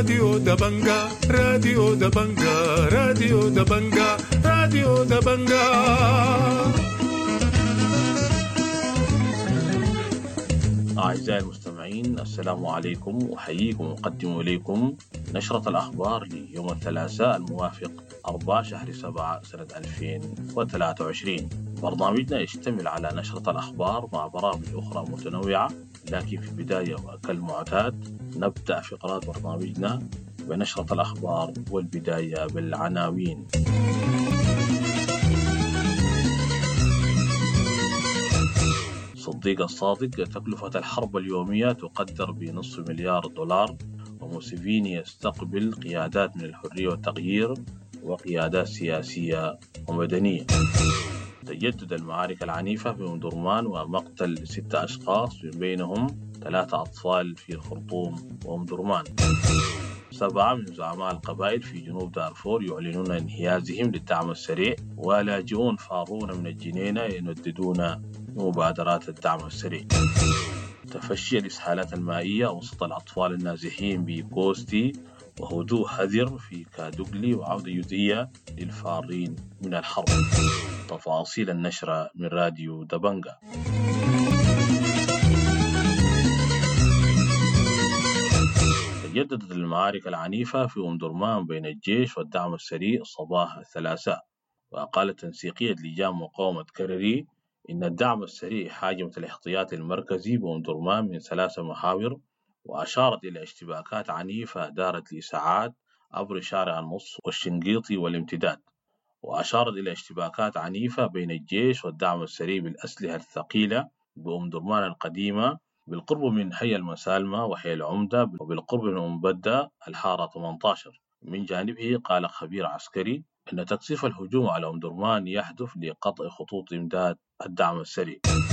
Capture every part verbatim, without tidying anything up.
راديو دبنجا راديو دبنجا راديو دبنجا راديو دبنجا. أعزائي المستمعين، السلام عليكم، أحييكم وأقدم إليكم نشرة الأخبار ليوم الثلاثاء الموافق أربعة شهر سبعة سنة ألفين وثلاثة وعشرين. برنامجنا يشتمل على نشرة الأخبار مع برامج أخرى متنوعة، لكن في البداية وكالمعتاد نبدأ فقرات برنامجنا بنشرة الأخبار، والبداية بالعناوين. صديق الصادق: تكلفة الحرب اليومية تقدر بنصف مليار دولار، وموسيفيني يستقبل قيادات من الحرية والتغيير وقيادات سياسية ومدنية. تجدد المعارك العنيفة في أم درمان ومقتل ستة أشخاص من بينهم ثلاثة أطفال في الخرطوم وأم درمان. سبعة من زعماء القبائل في جنوب دارفور يعلنون انحيازهم للدعم السريع، ولاجئون فارون من الجنينة ينددون مبادرات الدعم السريع. تفشي الإسهالات المائية وسط الأطفال النازحين بكوستي، وهدوء هذر في كادوغلي، وعودة جزئية للفارين من الحرب. تفاصيل النشرة من راديو دبنجا. تجددت المعارك العنيفة في أم درمان بين الجيش والدعم السريع صباح الثلاثاء، وقالت تنسيقية لجان مقاومة كرري إن الدعم السريع حاجمت الاحتياطي المركزي بأم درمان من ثلاث محاور، وأشارت إلى اشتباكات عنيفة دارت لساعات عبر شارع النص والشنقيطي والامتداد، وأشارت إلى اشتباكات عنيفة بين الجيش والدعم السريع بالأسلحة الثقيلة بأم درمان القديمة بالقرب من حي المسالمة وحي العمدة، وبالقرب من أم بدة الحارة ثمانية عشر. من جانبه قال خبير عسكري أن تقصيف الهجوم على أم درمان يهدف لقطع خطوط إمداد الدعم السريع.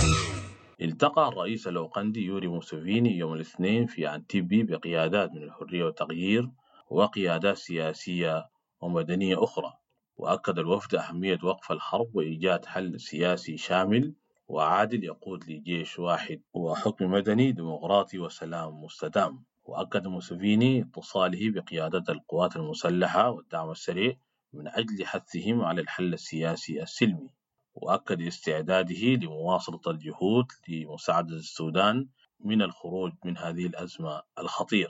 التقى الرئيس الأوغندي يوري موسيفيني يوم الاثنين في أنتيبي بقيادات من الحرية والتغيير وقيادات سياسية ومدنية أخرى، وأكد الوفد أهمية وقف الحرب وإيجاد حل سياسي شامل وعادل يقود لجيش واحد وحكم مدني ديمقراطي وسلام مستدام. وأكد موسيفيني اتصاله بقيادة القوات المسلحة والدعم السريع من أجل حثهم على الحل السياسي السلمي، وأكد استعداده لمواصلة الجهود لمساعدة السودان من الخروج من هذه الأزمة الخطيرة.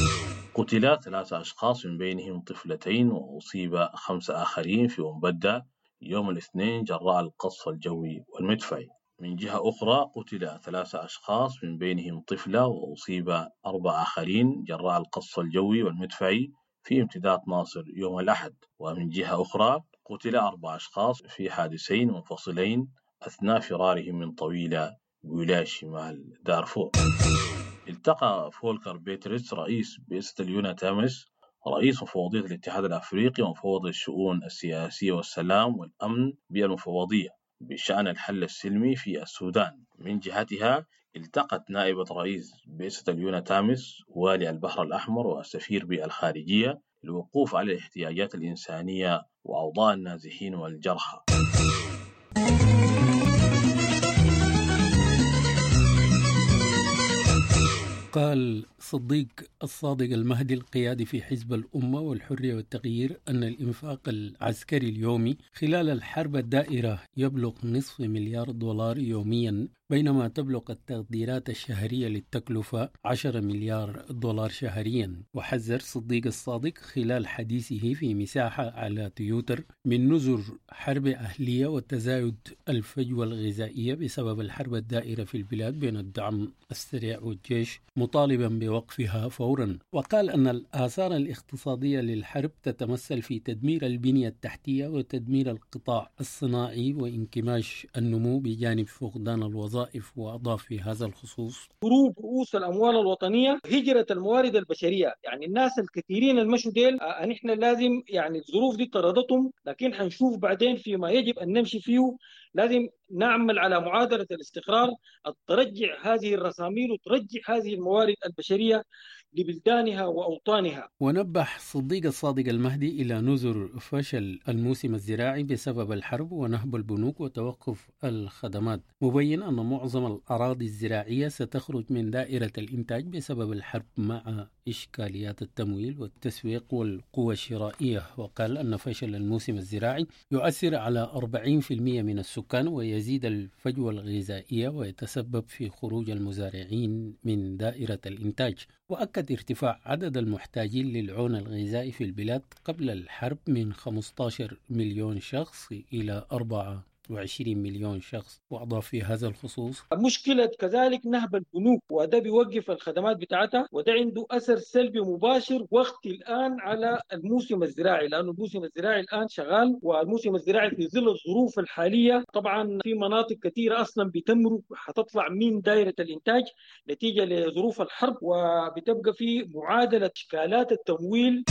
قتل ثلاثة أشخاص من بينهم طفلتين، وأصيب خمسة آخرين في أم بدة يوم الاثنين جراء القصف الجوي والمدفعي. من جهة أخرى قتل ثلاثة أشخاص من بينهم طفلة، وأصيب أربع آخرين جراء القصف الجوي والمدفعي في امتداد ناصر يوم الأحد. ومن جهة أخرى قتل أربع أشخاص في حادثين منفصلين أثناء فرارهم من طويلة بولاية شمال دارفور. التقى فولكر بيتريس رئيس بئسة اليونا تامس رئيس مفوضية الاتحاد الأفريقي ومفوض الشؤون السياسية والسلام والأمن بالمفوضية بشأن الحل السلمي في السودان. من جهتها التقت نائبة رئيس بئسة اليونا تامس والي البحر الأحمر والسفير بالخارجية للوقوف على الاحتياجات الإنسانية وأوضاع النازحين والجرحى. قال صديق الصادق المهدي القيادي في حزب الأمة والحرية والتغيير أن الإنفاق العسكري اليومي خلال الحرب الدائرة يبلغ نصف مليار دولار يوميا، بينما تبلغ التقديرات الشهرية للتكلفة عشرة مليار دولار شهريا. وحذر صديق الصادق خلال حديثه في مساحة على تويتر من نذر حرب أهلية وتزايد الفجوة الغذائية بسبب الحرب الدائرة في البلاد بين الدعم السريع والجيش، مطالبا بوقفها فورا. وقال أن الآثار الاقتصادية للحرب تتمثل في تدمير البنية التحتية وتدمير القطاع الصناعي وانكماش النمو بجانب فقدان الوظائف. وأضاف في هذا الخصوص: هروب رؤوس الأموال الوطنية، هجرة الموارد البشرية، يعني الناس الكثيرين المشوا ديل آه نحن لازم يعني الظروف دي طردتهم، لكن حنشوف بعدين فيما يجب أن نمشي فيه. لازم نعمل على معادلة الاستقرار ترجع هذه الرساميل وترجع هذه الموارد البشرية لبلدانها وأوطانها. ونبه صديق الصادق المهدي إلى نذر فشل الموسم الزراعي بسبب الحرب ونهب البنوك وتوقف الخدمات، مبين أن معظم الأراضي الزراعية ستخرج من دائرة الإنتاج بسبب الحرب مع إشكاليات التمويل والتسويق والقوى الشرائية. وقال أن فشل الموسم الزراعي يؤثر على أربعين بالمئة من السكان ويزيد الفجوة الغذائية ويتسبب في خروج المزارعين من دائرة الإنتاج. وأكد ارتفاع عدد المحتاجين للعون الغذائي في البلاد قبل الحرب من خمسة عشر مليون شخص إلى أربعة وعشرين مليون شخص. وأضاف في هذا الخصوص: مشكلة كذلك نهب البنوك، وده بيوقف الخدمات بتاعتها، وده عنده أثر سلبي مباشر وقت الآن على الموسم الزراعي، لأنه الموسم الزراعي الآن شغال، والموسم الزراعي في ظل الظروف الحالية طبعا في مناطق كثيرة أصلا بتمرق حتطلع من دائرة الإنتاج نتيجة لظروف الحرب، وبتبقى في معادلة إشكالات التمويل.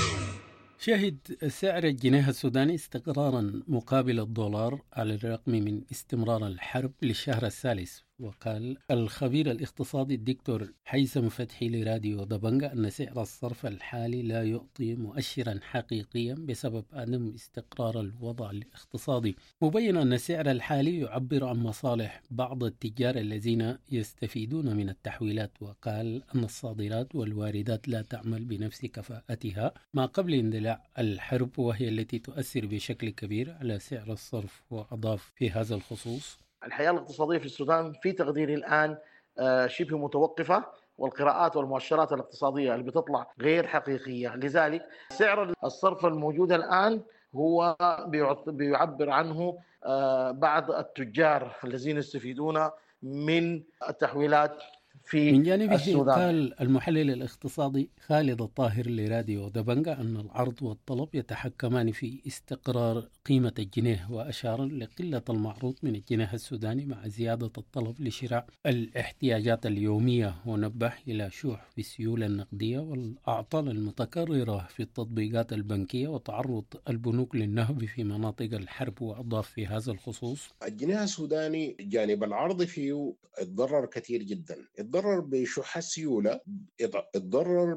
شهد سعر الجنيه السوداني استقرارا مقابل الدولار على الرغم من استمرار الحرب للشهر الثالث. وقال الخبير الاقتصادي الدكتور هيثم فتحي لراديو دبنجة أن سعر الصرف الحالي لا يعطي مؤشرا حقيقيا بسبب عدم استقرار الوضع الاقتصادي، مبينا أن السعر الحالي يعبر عن مصالح بعض التجار الذين يستفيدون من التحويلات. وقال أن الصادرات والواردات لا تعمل بنفس كفاءتها ما قبل اندلاع الحرب، وهي التي تؤثر بشكل كبير على سعر الصرف. وأضاف في هذا الخصوص: الحياة الاقتصادية في السودان في تقديري الآن شبه متوقفة، والقراءات والمؤشرات الاقتصادية اللي بتطلع غير حقيقية، لذلك سعر الصرف الموجود الآن هو بيعبر عنه بعض التجار الذين يستفيدون من التحويلات في من جانبه السودان. قال المحلل الاقتصادي خالد الطاهر لراديو دبنجة أن العرض والطلب يتحكمان في استقرار قيمة الجنيه، وأشار لقلة المعروض من الجنيه السوداني مع زيادة الطلب لشراء الاحتياجات اليومية. ونبه إلى شح في السيولة النقدية والأعطال المتكررة في التطبيقات البنكية وتعرض البنوك للنهب في مناطق الحرب. وأضاف في هذا الخصوص: الجنيه السوداني جانب العرض فيه اتضرر كثير جدا، اتضرر بشح السيولة، اتضرر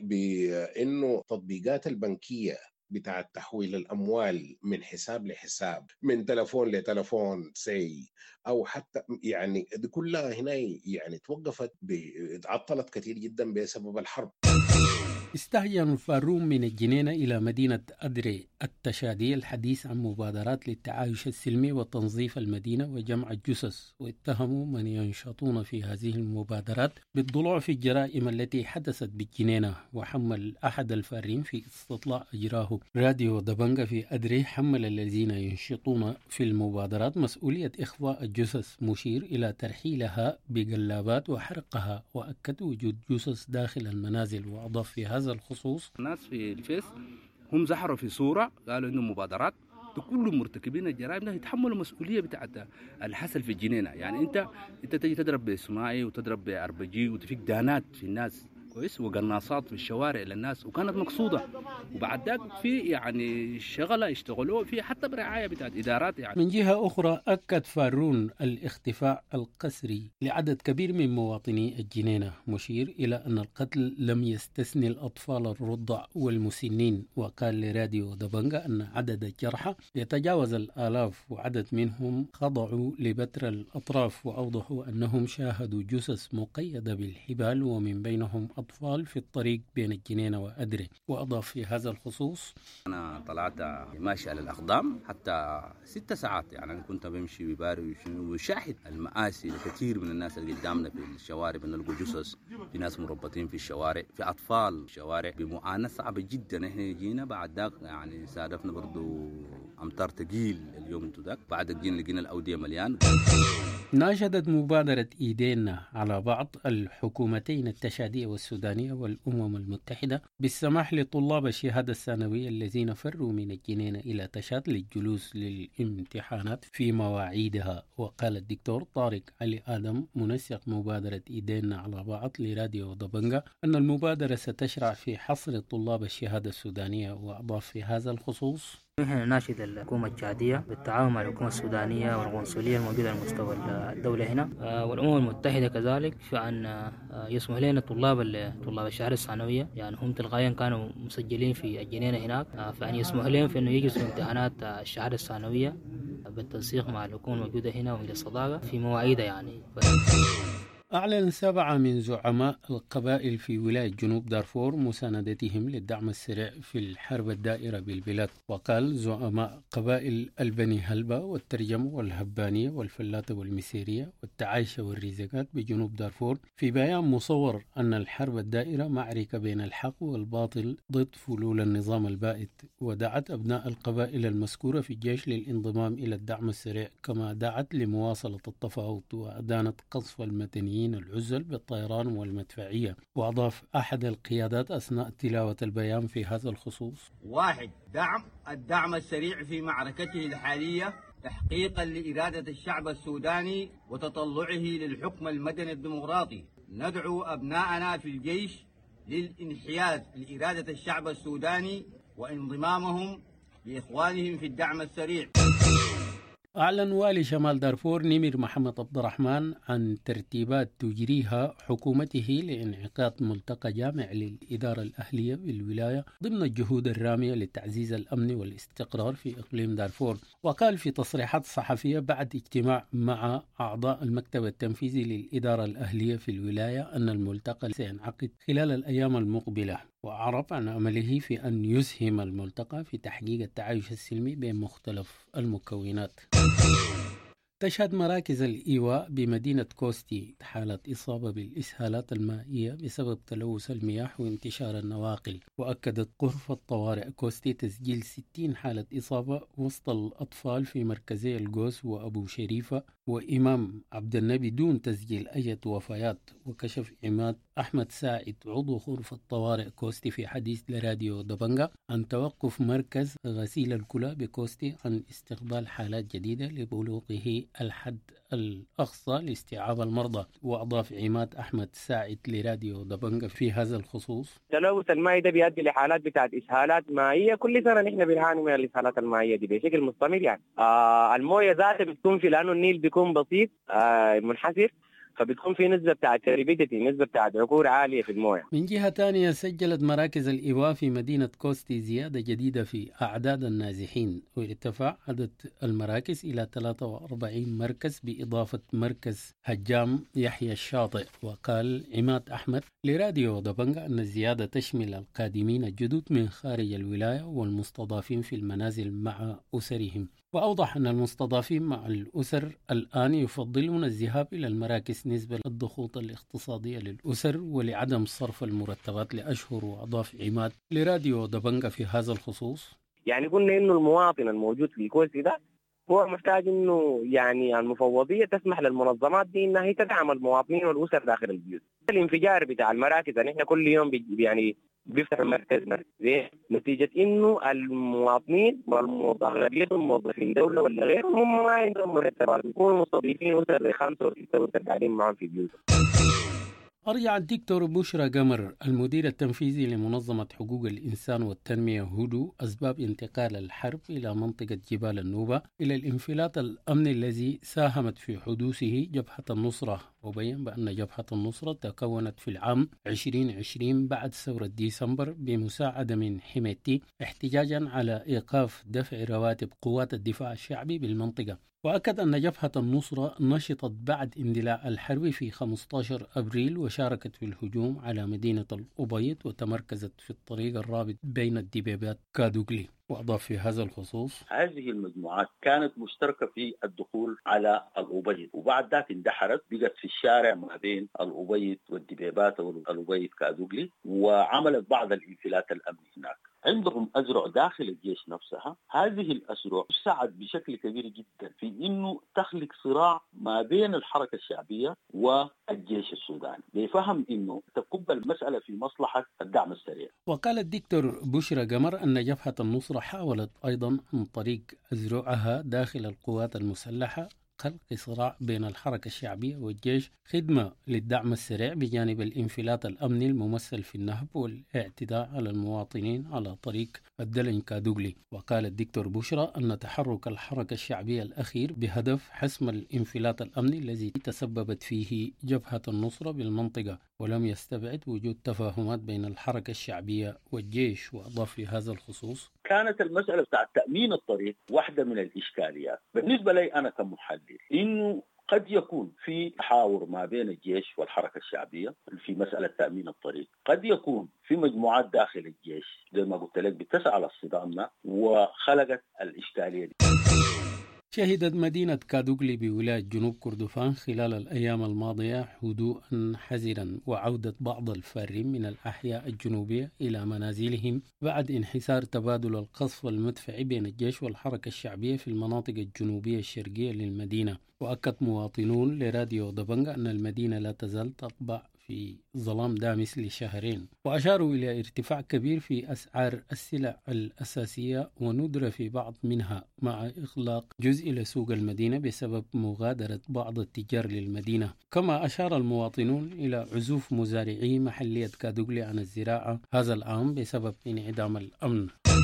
بأنه تطبيقات البنكية بتاع تحويل الأموال من حساب لحساب، من تلفون لتلفون سي أو حتى يعني دي كلها هنا يعني توقفت، اتعطلت كثير جدا بسبب الحرب. استهجن فاروم من الجنينة إلى مدينة أدري التشادي الحديث عن مبادرات للتعايش السلمي وتنظيف المدينة وجمع الجثث، واتهموا من ينشطون في هذه المبادرات بالضلوع في الجرائم التي حدثت بالجنينة. وحمل أحد الفارين في استطلاع أجراه راديو دبنجة في أدري، حمل الذين ينشطون في المبادرات مسؤولية إخفاء الجثث، مشير إلى ترحيلها بقلابات وحرقها، وأكد وجود جثث داخل المنازل. وأضاف في هذا الخصوص: الناس في الفيس هم زحروا في صورة قالوا إنه مبادرات كل مرتكبين الجرائم ده يتحملوا مسؤولية بتاعت الحصل في الجنينة. يعني أنت أنت تجي تضرب بسماعي وتضرب بأربجي وتفيك دانات في الناس كويس وقناصات في الشوارع للناس، وكانت مقصودة، وبعد ذاك في يعني شغلة يشتغلوا في حتى برعاية بتاعت إدارات. يعني من جهة أخرى أكد فارون الاختفاء القسري لعدد كبير من مواطني الجنينة، مشير إلى أن القتل لم يستثني الأطفال الرضع والمسنين. وقال لراديو دبنجة أن عدد الجرحى يتجاوز الآلاف، وعدد منهم خضعوا لبتر الأطراف. وأوضحوا أنهم شاهدوا جثث مقيدة بالحبال ومن بينهم أطفال في الطريق بين الجنينة وأدري. وأضاف في هذا الخصوص: أنا طلعت ماشي على الأقدام حتى ست ساعات، يعني أنا كنت بمشي بباري وشاهد المآسي لكثير من الناس اللي قدامنا في الشوارع، بنلقوا جثث، في ناس مربطين في الشوارع، في أطفال في الشوارع بمعاناة صعبة جدا. إحنا جينا بعد ذاك يعني سادفنا برضو أمطار تقيل اليوم انتو ذاك، بعد جينا لقينا الأودية مليان. ناشدت مبادرة إيدينا على بعض الحكومتين التشادية والسودانية والأمم المتحدة بالسماح لطلاب الشهادة الثانوية الذين فروا من الجنينة إلى تشاد للجلوس للامتحانات في مواعيدها. وقال الدكتور طارق علي آدم منسق مبادرة إيدينا على بعض لراديو دبنجة أن المبادرة ستشرع في حصر طلاب الشهادة السودانية. وأضاف في هذا الخصوص: نحن نناشد الحكومة التشادية بالتعاون مع الحكومة السودانية والقنصلية الموجودة على مستوى الدولة هنا والأمم المتحدة كذلك فأن يسمح لنا طلاب طلاب الشهادة الثانوية، يعني هم تلقائيا كانوا مسجلين في الجنينة هناك، فأن يسمح لهم في أنه يجلسوا امتحانات الشهادة الثانوية بالتنسيق مع الحكومة الموجودة هنا وإلى الصداقة في مواعيدها يعني. أعلن سبعة من زعماء القبائل في ولاية جنوب دارفور مساندتهم للدعم السريع في الحرب الدائرة بالبلاد. وقال زعماء قبائل البني هلبة والترجم والهبانية والفلاتة والمسيرية والتعايشة والريزقات بجنوب دارفور في بيان مصور أن الحرب الدائرة معركة بين الحق والباطل ضد فلول النظام البائد، ودعت أبناء القبائل المذكورة في الجيش للانضمام إلى الدعم السريع، كما دعت لمواصلة التفاوض وأدانت قصف المدنيين العزل بالطيران والمدفعية. وأضاف أحد القيادات أثناء تلاوة البيان في هذا الخصوص: واحد، دعم الدعم السريع في معركته الحالية تحقيقا لإرادة الشعب السوداني وتطلعه للحكم المدني الديمقراطي. ندعو أبناءنا في الجيش للانحياز لإرادة الشعب السوداني وانضمامهم لإخوانهم في الدعم السريع. أعلن والي شمال دارفور نمر محمد عبد الرحمن عن ترتيبات تجريها حكومته لانعقاد ملتقى جامع للإدارة الأهلية بالولاية ضمن الجهود الرامية لتعزيز الأمن والاستقرار في إقليم دارفور. وقال في تصريحات صحفية بعد اجتماع مع أعضاء المكتب التنفيذي للإدارة الأهلية في الولاية أن الملتقى سينعقد خلال الأيام المقبلة، وأعرب عن أمله في أن يسهم الملتقى في تحقيق التعايش السلمي بين مختلف المكونات. تشهد مراكز الإيواء بمدينة كوستي حالة إصابة بالإسهالات المائية بسبب تلوث المياه وانتشار النواقل. وأكدت غرفة طوارئ كوستي تسجيل ستين حالة إصابة وسط الأطفال في مركزي الجوز وأبو شريفة وإمام عبد النبي دون تسجيل أي وفيات. وكشف عماد أحمد ساعد عضو غرفة طوارئ كوستي في حديث لراديو دبنجا عن توقف مركز غسيل الكلى بكوستي عن استقبال حالات جديدة لبلوغه الحد الأقصى لاستيعاب المرضى. وأضاف عماد أحمد ساعد لراديو دبنجا في هذا الخصوص: تلوث الماء ده بيؤدي لحالات بتاعت إسهالات مائية. كل سنة نحن بنعاني من الإسهالات المائية دي بشكل مستمر. يعني آه الموية ذاتها بتكون في، لأنه النيل بيكون بسيط آه منحسر، فبتكون في نسبة بتاعت تربيدتي، نسبة بتاعت عكور عالية في المويه. من جهة تانية سجلت مراكز الإيواء في مدينة كوستي زيادة جديدة في أعداد النازحين، وارتفع عدد المراكز إلى ثلاثة وأربعين مركز بإضافة مركز هجام يحيى الشاطئ. وقال عماد أحمد لراديو دبنجا أن الزيادة تشمل القادمين الجدد من خارج الولاية والمستضافين في المنازل مع أسرهم. وأوضح أن المستضافين مع الأسر الآن يفضلون الذهاب إلى المراكز نسبة للضغوط الاقتصادية للأسر ولعدم صرف المرتبات لأشهر. وأضاف عماد لراديو دبنجا في هذا الخصوص: يعني قلنا إنه المواطن الموجود في الكوستي ده هو محتاج إنه يعني المفوضية تسمح للمنظمات دي إنها هي تدعم المواطنين والأسر داخل البيوت. الانفجار بتاع المراكز يعني إحنا كل يوم يعني بيفتح مركز مركزين نتيجة إنه المواطنين أغلبيتهم موظفين دولة ولا غيرهم هم ما عندهم مرتبات، يكونوا مستضيفين أسر خمسة وستة أسر قاعدين معهم في بيوتهم. أرجع الدكتور بشرى قمر المدير التنفيذي لمنظمة حقوق الإنسان والتنمية هودو أسباب انتقال الحرب إلى منطقة جبال النوبة إلى الانفلات الأمني الذي ساهمت في حدوثه جبهة النصرة. وبين بأن جبهة النصرة تكونت في العام عشرين عشرين بعد ثورة ديسمبر بمساعدة من حميتي احتجاجا على إيقاف دفع رواتب قوات الدفاع الشعبي بالمنطقة. وأكد أن جبهة النصرة نشطت بعد اندلاع الحرب في خمسة عشر أبريل وشاركت في الهجوم على مدينة الأبيض وتمركزت في الطريق الرابط بين الدبيبات كادوغلي. وأضاف في هذا الخصوص: هذه المجموعات كانت مشتركة في الدخول على الأبيض، وبعد ذلك اندحرت بقت في الشارع ما بين الأبيض والدبيبات أو الأبيض كادوغلي، وعملت بعض الانفلات الأمني هناك. عندهم أزرع داخل الجيش نفسها، هذه الأزرع تساعد بشكل كبير جدا في إنه تخلق صراع ما بين الحركة الشعبية والجيش السوداني ليفهم إنه تكب المسألة في مصلحة الدعم السريع. وقال الدكتور بشرى قمر أن جبهة النصرة حاولت أيضا عن طريق أزرعها داخل القوات المسلحة خلق صراع بين الحركة الشعبية والجيش خدمة للدعم السريع بجانب الانفلات الأمني الممثل في النهب والاعتداء على المواطنين على طريق الدلن كادوغلي. وقال الدكتور بشرى أن تحرك الحركة الشعبية الأخير بهدف حسم الانفلات الأمني الذي تسببت فيه جبهة النصرة بالمنطقة، ولم يستبعد وجود تفاهمات بين الحركة الشعبية والجيش. وأضاف في هذا الخصوص: كانت المسألة بتاع تأمين الطريق واحدة من الإشكاليات بالنسبة لي أنا كمحلل، إنه قد يكون في تحاور ما بين الجيش والحركة الشعبية في مسألة تأمين الطريق، قد يكون في مجموعات داخل الجيش زي ما قلت لك بتسعى للصدام وخلقت الإشكالية دي. شهدت مدينة كادوغلي بولاية جنوب كردفان خلال الأيام الماضية هدوءا حذرا وعودة بعض الفارين من الأحياء الجنوبية إلى منازلهم بعد انحسار تبادل القصف المدفعي بين الجيش والحركة الشعبية في المناطق الجنوبية الشرقية للمدينة. وأكد مواطنون لراديو دبنجا أن المدينة لا تزال تطبع في ظلام دامس لشهرين، وأشاروا إلى ارتفاع كبير في أسعار السلع الأساسية وندرة في بعض منها، مع إغلاق جزء لسوق المدينة بسبب مغادرة بعض التجار للمدينة. كما أشار المواطنون إلى عزوف مزارعي محلية كادوغلي عن الزراعة هذا العام بسبب انعدام الأمن.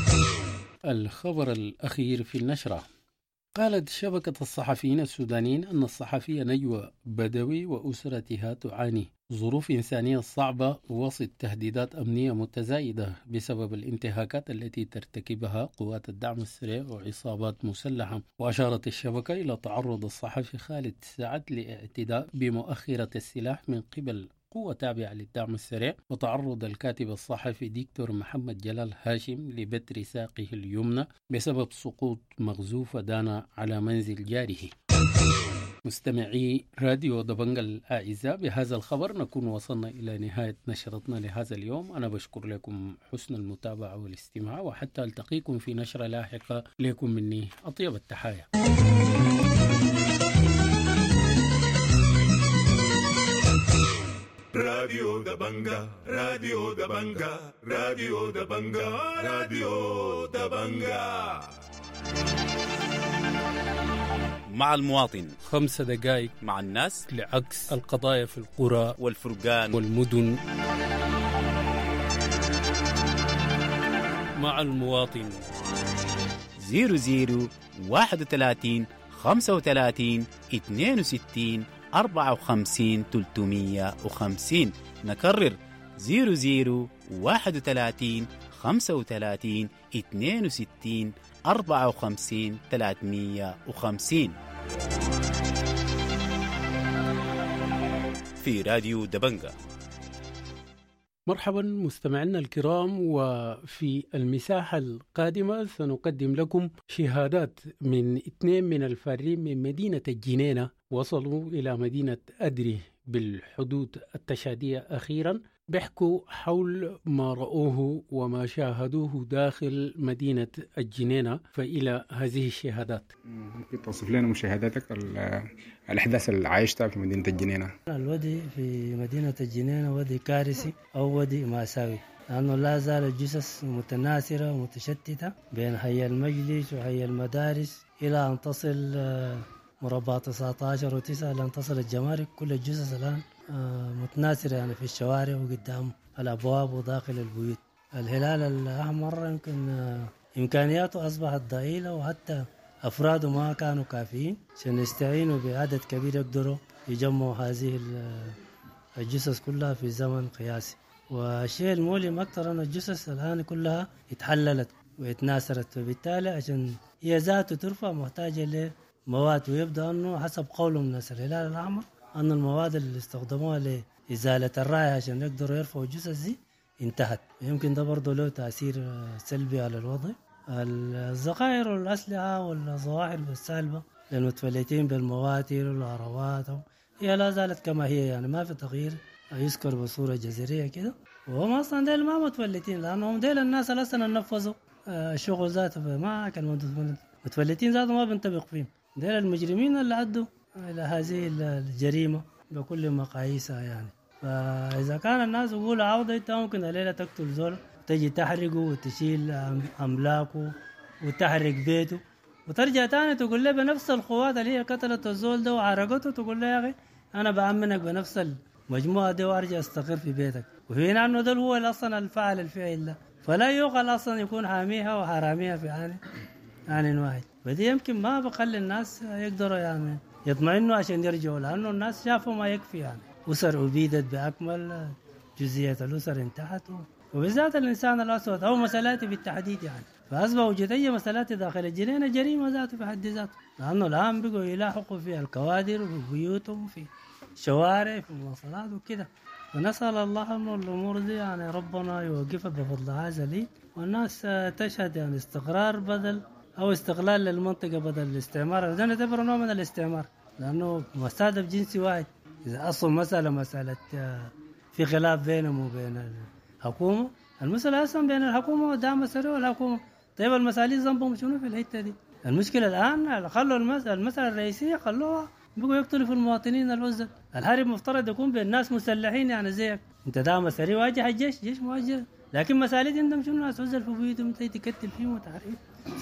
الخبر الأخير في النشرة: قالت شبكة الصحفيين السودانيين أن الصحفية نجوى بدوي وأسرتها تعاني ظروف إنسانية صعبة وسط تهديدات أمنية متزايدة بسبب الانتهاكات التي ترتكبها قوات الدعم السريع وعصابات مسلحة. وأشارت الشبكة إلى تعرض الصحفي خالد سعد لاعتداء بمؤخرة السلاح من قبل قوة تابعة للدعم السريع، وتعرض الكاتب الصحفي دكتور محمد جلال هاشم لبتر ساقه اليمنى بسبب سقوط مغزوفة دانا على منزل جاره. مستمعي راديو دبنجا الأعزاء، بهذا الخبر نكون وصلنا إلى نهاية نشرتنا لهذا اليوم. أنا بشكر لكم حسن المتابعة والاستماع، وحتى ألتقيكم في نشرة لاحقة. لكم مني أطيب التحايا. راديو دبنجا راديو دبنجا راديو دبنجا راديو دبنجا مع المواطن، خمس دقائق مع الناس لعكس القضايا في القرى والفرقان والمدن. مع المواطن زيرو زيرو واحد وثلاثين خمسة وثلاثين اثنين وستين أربعة وخمسين ثلاثمية وخمسين. نكرر: زيرو زيرو واحد وثلاثين خمسة وثلاثين اثنين وستين أربعة وخمسين ثلاثمية وخمسين. في راديو دبنجا. مرحبا مستمعينا الكرام، وفي المساحة القادمة سنقدم لكم شهادات من اثنين من الفارين من مدينة الجنينة وصلوا إلى مدينة أدري بالحدود التشادية أخيرا، بيحكوا حول ما رأوه وما شاهدوه داخل مدينة الجنينة. فإلى هذه الشهادات. ممكن توصف لنا مشاهداتك الأحداث اللي عايشتها في مدينة الجنينة؟ الودي في مدينة الجنينة ودي كارثي أو ودي مأساوي، لأنه لا زال الجثث متناثرة ومتشتتة بين حي المجلس وحي المدارس إلى أن تصل مربع تسعة عشر وتسعة لأن تصل الجمارك. كل الجثث الآن متناثرة يعني في الشوارع وقدام الأبواب وداخل البيوت. الهلال الأحمر يمكن إمكانياته أصبحت ضئيلة، وحتى أفراده ما كانوا كافيين عشان يستعينوا بعدد كبير يقدروا يجمعوا هذه الجثث كلها في زمن قياسي. والشيء المؤلم أكثر أن الجثث الآن كلها اتحللت واتناثرت، فبالتالي عشان هي ذاته ترفع محتاجة لمواد. ويبدأ أنه حسب قولهم الناس الهلال الأحمر أن المواد اللي استخدموها لإزالة الرائحة عشان يقدروا يرفعوا الجثث دي انتهت. يمكن ده برضه له تأثير سلبي على الوضع. الذخائر والأسلحة والظواهر السالبة للمتفلتين بالمواتر والعروات هي لا زالت كما هي، يعني ما في تغيير يذكر بصورة جزرية كده. وهم أصلا ديل ما متفلتين، لأنهم ديل الناس اللي أصلا نفذوا الشغل ذاته، ما كان متفلتين ذاته ما بنطبق فيهم. ديل المجرمين اللي عدوا إلى هذه الجريمة بكل مقاييسها يعني. فإذا كان الناس يقولوا عودة، أنت ممكن الليلة تقتل زول تجي تحرقه وتشيل أملاكه وتحرق بيته، وترجع تاني تقول له بنفس القوات اللي هي قتلت الزول ده وعرقته، تقول له يا أخي أنا بأمنك بنفس المجموعة دي وأرجع أستقر في بيتك. وفي أنه ده هو أصلا الفعل الفعل ده. فلا يقال أصلا يكون حاميها وحراميها في آن آن واحد. فدي يمكن ما بخلي الناس يقدروا يعني يطمئنوا عشان يرجعوا، لأنه الناس شافوا ما يكفي يعني. أسر أبيدت بأكمل، جزئية الأسر انتهت، وبالذات الإنسان الأسود أو مسالاتي بالتحديد يعني. فأصبح وجود أي مسالات داخل الجنينة جريمة ذاته في حد ذاته، لأنه الآن بقوا يلاحقوا في الكوادر وفي بيوتهم وفي شوارع في المواصلات وكده. ونسأل الله أن الأمور دي يعني ربنا يوقفها بفضل هذا لي، والناس تشهد يعني استقرار بدل أو استغلال للمنطقة بدل الاستعمار. ده نعتبره نوع من الاستعمار، لأنه مستهدف جنسي واحد. إذا أصل مسألة مسألة في خلاف بينهم وبين الحكومة، المسألة أصلا بين الحكومة والدعم السريع والحكومة. طيب المساليك ذنبهم شنو في الحتة دي؟ المشكلة الآن خلوا المسألة الرئيسية خلوها بقوا يقتلوا في المواطنين العزل. الحرب مفترض يكون بين ناس مسلحين يعني زيك، انت دعم سريع واجه الجيش، جيش مواجه، لكن مساليك عندهم شنو؟ ناس عزل في بيوتهم انت تقتل فيهم وتحريم،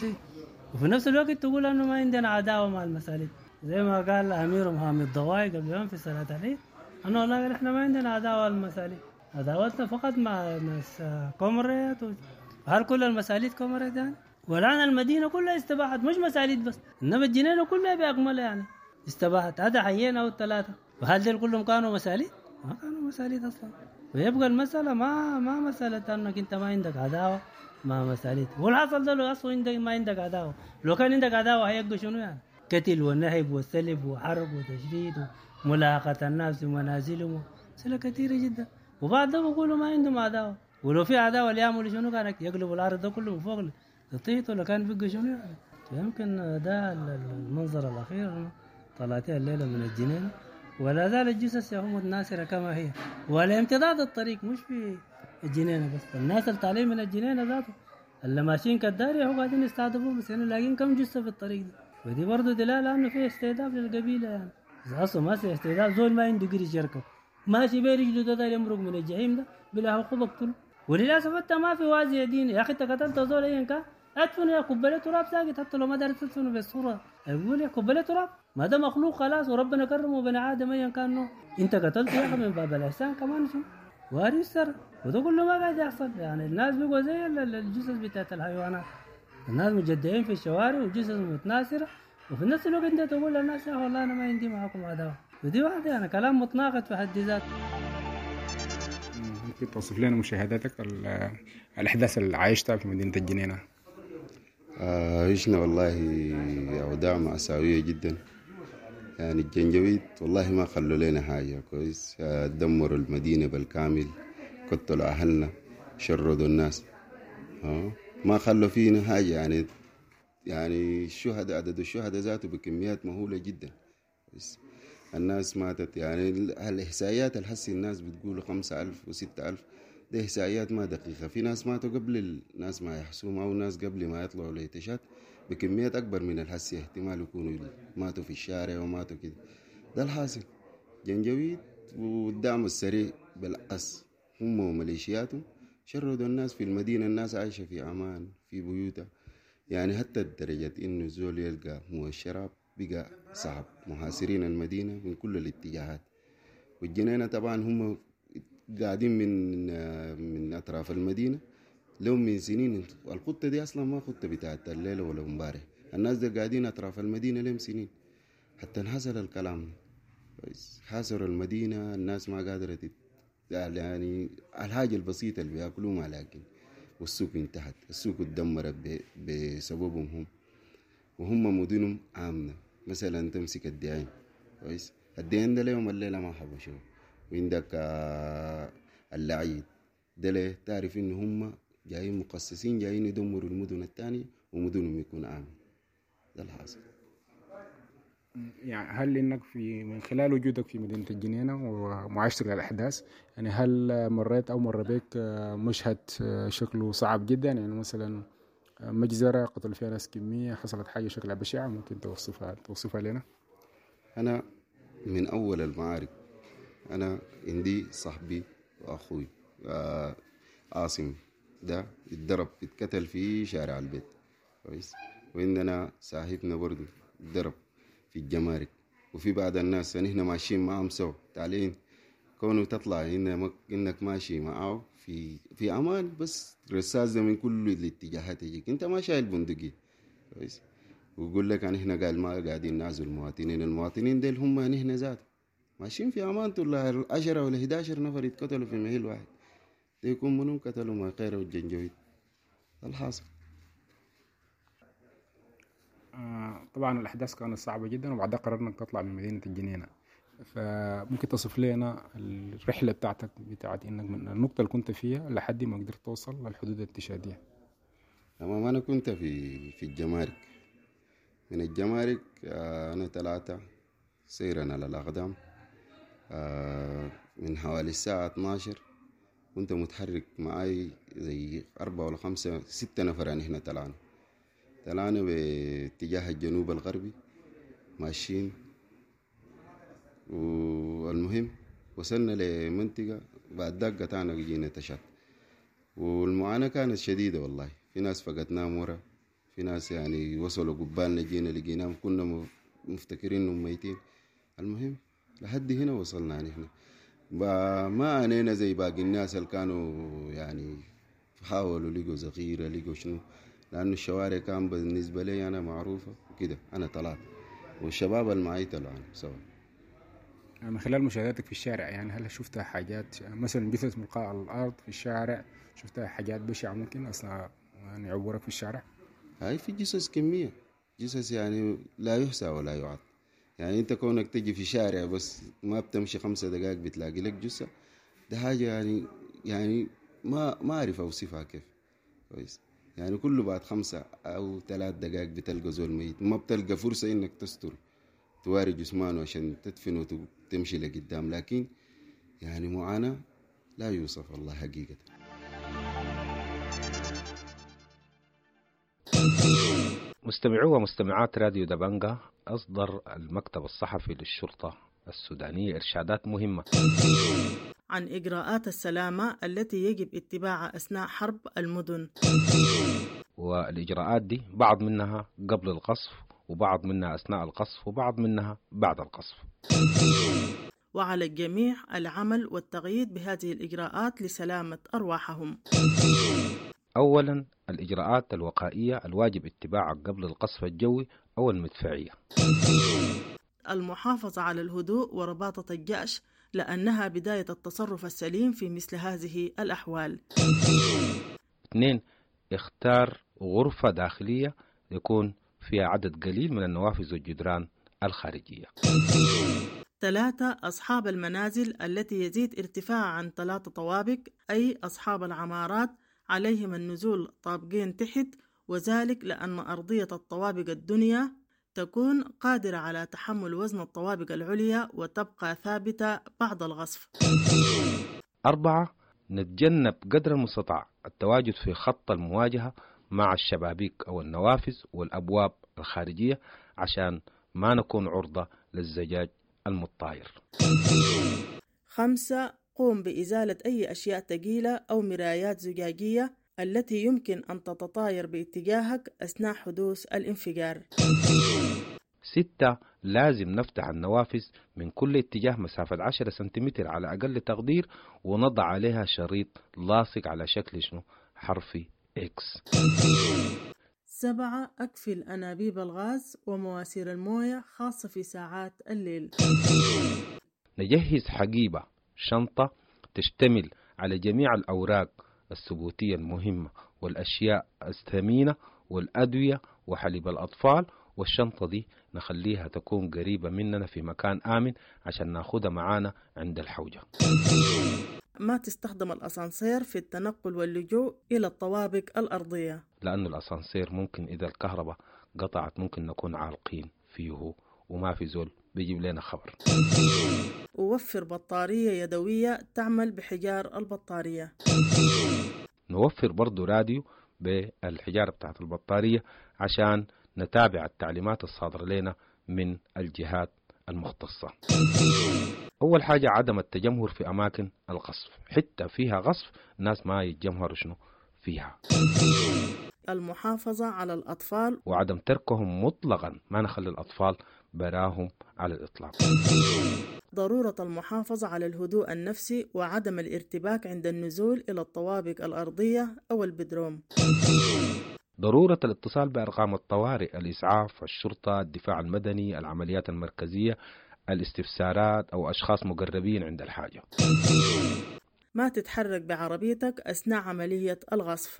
وفي نفس الوقت تقول انه ما عندنا عداوة مع المساليك، زي ما قال اميرهم حامد الضواي قبل يوم في صلاة العيد، انه والله احنا ما عندنا عداوة المساليك، عداوتنا فقط مع ناس كومريات. هل كل المساليك كومريات يعني؟ والآن المدينة كلها استباحت، مش مساليك بس، انما الجنينة كلها بأكملها يعني استباحت. هذا حيين او ثلاثة، وهل دول كلهم كانوا مساليك؟ ما كانوا مساليك اصلا. ويبقى المسألة ما ما مسألة انك انت ما عندك عداوة مع مساليك، والحصل ده لو اصلا عندك ما عندك عداوة، لو كان عندك عداوة هيبقى شنو يعني؟ قتل ونهب وسلب وحرب وتشريد وملاقة الناس في منازلهم، مسألة كثيرة جدا. وبعد ده بيقولوا ما عندهم عداوة، ولو في عداوة اللي يعملوا شنو؟ كانك يقلبوا الارض ده كله من فوق تطيط، ولا كان بيبقى شنو يعني؟ يمكن ده المنظر الأخير طلعتها الليلة من الجنينة، ولا زال الجثث يا ناصرة كما هي، ولا امتداد الطريق مش في الجنينة بس، الناس اللي طالعين من الجنينة ذاته اللي ماشيين كالداري هو قاعدين يستهدفوا، بس يعني لاقين كم جثة في الطريق دي. ودي برضه دلالة انه في استهداف للقبيلة يعني. إذا أصلا ما في استهداف، زول ما عنده قرش يركب ماشي برجله ده, ده يمرق من الجحيم ده بلا حقوق اقتله. وللأسف حتى ما في وازي دين يا أخي، أنت قتلت زول أيا كان ادفنه يا كبلة تراب ساقط، حتى لو ما دارت تدفنه بالصورة يقول يا كبلة تراب، ما ده مخلوق خلاص وربنا كرمه بني آدم أيا كان نوع. أنت قتلت يا أخي من باب الإحسان كمان شو واري السر، وده كله ما قاعد يحصل يعني. الناس بيقوا زي الجثث بتاعت الحيوانات، الناس مجدعين في الشوارع وجثث متناثرة، وفي نفس الوقت أنت تقول للناس يا والله أنا ما عندي معكم عداوة. ودي واحدة يعني كلام متناقض في حد ذاته. ممكن توصف لنا مشاهداتك الأحداث اللي عايشتها في مدينة الجنينة؟ عشنا والله أوضاع مأساوية جدا يعني. الجنجويد والله ما خلوا لنا حاجة كويس، دمروا المدينة بالكامل، قتلوا أهلنا، شردوا الناس، ما خلوا فينا حاجة يعني. يعني الشهداء، عدد الشهداء ذاته بكميات مهولة جدا. الناس ماتت يعني. الإحصائيات الحسي الناس بتقول خمسة ألف وستة ألف، ده إحصائيات ما دقيقة. في ناس ماتوا قبل الناس ما يحسوم، أو ناس قبل ما يطلعوا لإتشات بكميات أكبر من الحسي، احتمال يكونوا ماتوا في الشارع وماتوا كده. ده الحاصل. جنجويد والدعم السريع بالأس هم وميليشياتهم شردوا الناس في المدينة. الناس عايشة في أمان في بيوتها يعني، حتى لدرجة إنه زول يلقى مو الشراب بقى صعب. محاصرين المدينة من كل الاتجاهات. والجنينة طبعا هم قاعدين من من أطراف المدينة لهم من سنين. الخطة دي أصلا ما خطة بتاعت الليلة ولا امبارح، الناس دي قاعدين أطراف المدينة لهم سنين حتى انحصل الكلام. حاصروا المدينة، الناس ما قادرة تت... يعني الحاجة البسيطة اللي بيأكلوا ما لاقين، والسوق انتهت، السوق اتدمرت ب... بسببهم هم. وهم مدنهم آمنة. مثلا تمسك الدعين كويس، الدعين ده ليهم الليلة ما حبشوا. وعندك اللعيد ده تعرف إن هم جايين مقصصين، جايين يدمروا المدن الثانية ومدنهم يكون آمن. ده الحاصل. يعني هل إنك في من خلال وجودك في مدينة الجنينة ومعايشتك للأحداث، يعني هل مريت أو مر بك مشهد شكله صعب جدا، يعني مثلا مجزرة قتل فيها ناس كمية، حصلت حاجة شكلها بشعة ممكن توصفها توصفها لنا؟ أنا من أول المعارك أنا عندي صاحبي وأخوي آه عاصم ده اتضرب اتقتل في شارع البيت كويس. وعندنا صاحبنا برضو اتضرب في الجمارك. وفي بعض الناس نحن ماشيين معهم سوا تعالين كونه تطلع إنك, إنك ماشي معه في في أمان، بس رصاص من كل الاتجاهات يجيك، أنت ما شايل بندقية كويس، ويقول لك أنا هنا قال ما قاعدين نعزل المواطنين، المواطنين ديل هم هنا ذات ماشيين في أمان، طول عشرة ولا إحدى عشر نفر يتقتلوا في محل واحد، ده يكون منهم قتلوا ما خير والجنجويد الحاصل. آه طبعا الأحداث كانت صعبة جدا، وبعدها قررنا نطلع من مدينة الجنينة. فممكن تصف لنا الرحلة بتاعتك بتاعت إنك من النقطة اللي كنت فيها لحد ما قدرت توصل للحدود الاتشادية؟ تمام، أنا كنت في في الجمارك، من الجمارك آه أنا ثلاثة سيرنا للأقدام آه من حوالي الساعة اثناشر كنت متحرك معاي زي أربعة ولا خمسة ستة نفران، هنا طلعنا طلعنا باتجاه الجنوب الغربي ماشيين، والمهم وصلنا لمنطقة بعد دقة قطعنا جينا تشات، والمعاناة كانت شديدة والله، في ناس فقدناهم ورا، في ناس يعني وصلوا قبالنا جينا لقيناهم كنا مفتكرين انهم ميتين. المهم لحد هنا وصلنا يعني هنا ما أنينا زي باقي الناس اللي كانوا يعني حاولوا لقوا ذخيرة لقوا شنو، لأنه الشوارع كان بالنسبة لي أنا معروفة وكده، أنا طلعت والشباب اللي معي طلعوا سوا. من خلال مشاهداتك في الشارع يعني هل شفتها حاجات مثلا جثث ملقاة على الأرض في الشارع، شفتها حاجات بشعة ممكن أثناء يعني عبورك في الشارع؟ هاي في جثث كمية، جثث يعني لا يحصى ولا يعد، يعني أنت كونك تجي في شارع بس ما بتمشي خمسة دقائق بتلاقي لك جثة، ده حاجة يعني يعني ما ما أعرف أوصفها كيف كويس، يعني كله بعد خمسة أو ثلاث دقائق بتلقى زول ميت، ما بتلقى فرصة إنك تستر تواري جسمانه عشان تدفن وتمشي لقدام، لكن يعني معاناة لا يوصف والله حقيقة. مستمعو ومستمعات راديو دبنجة، أصدر المكتب الصحفي للشرطة السودانية إرشادات مهمة عن إجراءات السلامة التي يجب اتباعها أثناء حرب المدن، والإجراءات دي بعض منها قبل القصف، وبعض منها أثناء القصف، وبعض منها بعد القصف. وعلى الجميع العمل والتقييد بهذه الإجراءات لسلامة أرواحهم. أولا الإجراءات الوقائية الواجب اتباعها قبل القصف الجوي أو المدفعية. المحافظة على الهدوء ورباطة الجأش لأنها بداية التصرف السليم في مثل هذه الأحوال. اثنين اختار غرفة داخلية يكون فيها عدد قليل من النوافذ والجدران الخارجية. ثلاثة أصحاب المنازل التي يزيد ارتفاعها عن ثلاثة طوابق، أي أصحاب العمارات، عليهم النزول طابقين تحت، وذلك لأن أرضية الطوابق الدنيا تكون قادرة على تحمل وزن الطوابق العليا وتبقى ثابتة بعد الغصف. أربعة نتجنب قدر المستطاع التواجد في خط المواجهة مع الشبابيك أو النوافذ والأبواب الخارجية عشان ما نكون عرضة للزجاج المتطاير. خمسة قوم بإزالة أي أشياء ثقيلة أو مرايات زجاجية التي يمكن أن تتطاير باتجاهك أثناء حدوث الانفجار. ستة لازم نفتح النوافذ من كل اتجاه مسافة عشرة سنتيمتر على أقل تقدير، ونضع عليها شريط لاصق على شكل شنو حرفي إكس. سبعة أقفل أنابيب الغاز ومواسير الموية خاصة في ساعات الليل. نجهز حقيبة شنطة تشتمل على جميع الأوراق الثبوتية المهمة والأشياء الثمينة والأدوية وحليب الأطفال، والشنطة دي نخليها تكون قريبة مننا في مكان آمن عشان ناخدها معانا عند الحوجة. ما تستخدم الأسانسير في التنقل واللجوء إلى الطوابق الأرضية، لأن الأسانسير ممكن إذا الكهرباء قطعت ممكن نكون عالقين فيه وما في زول بيجيب لنا خبر. ووفر بطارية يدوية تعمل بحجار البطارية. نوفر برضو راديو بالحجارة بتاعت البطارية عشان نتابع التعليمات الصادرة لنا من الجهات المختصة. أول حاجة عدم التجمهر في أماكن القصف، حتى فيها قصف الناس ما يتجمهروا شنو فيها. المحافظة على الأطفال وعدم تركهم مطلقا، ما نخلي الأطفال براهم على الإطلاق. ضرورة المحافظة على الهدوء النفسي وعدم الارتباك عند النزول إلى الطوابق الأرضية أو البدروم. ضرورة الاتصال بأرقام الطوارئ، الإسعاف، الشرطة، الدفاع المدني، العمليات المركزية، الاستفسارات أو أشخاص مقربين عند الحاجة. ما تتحرك بعربيتك أثناء عملية الغصب.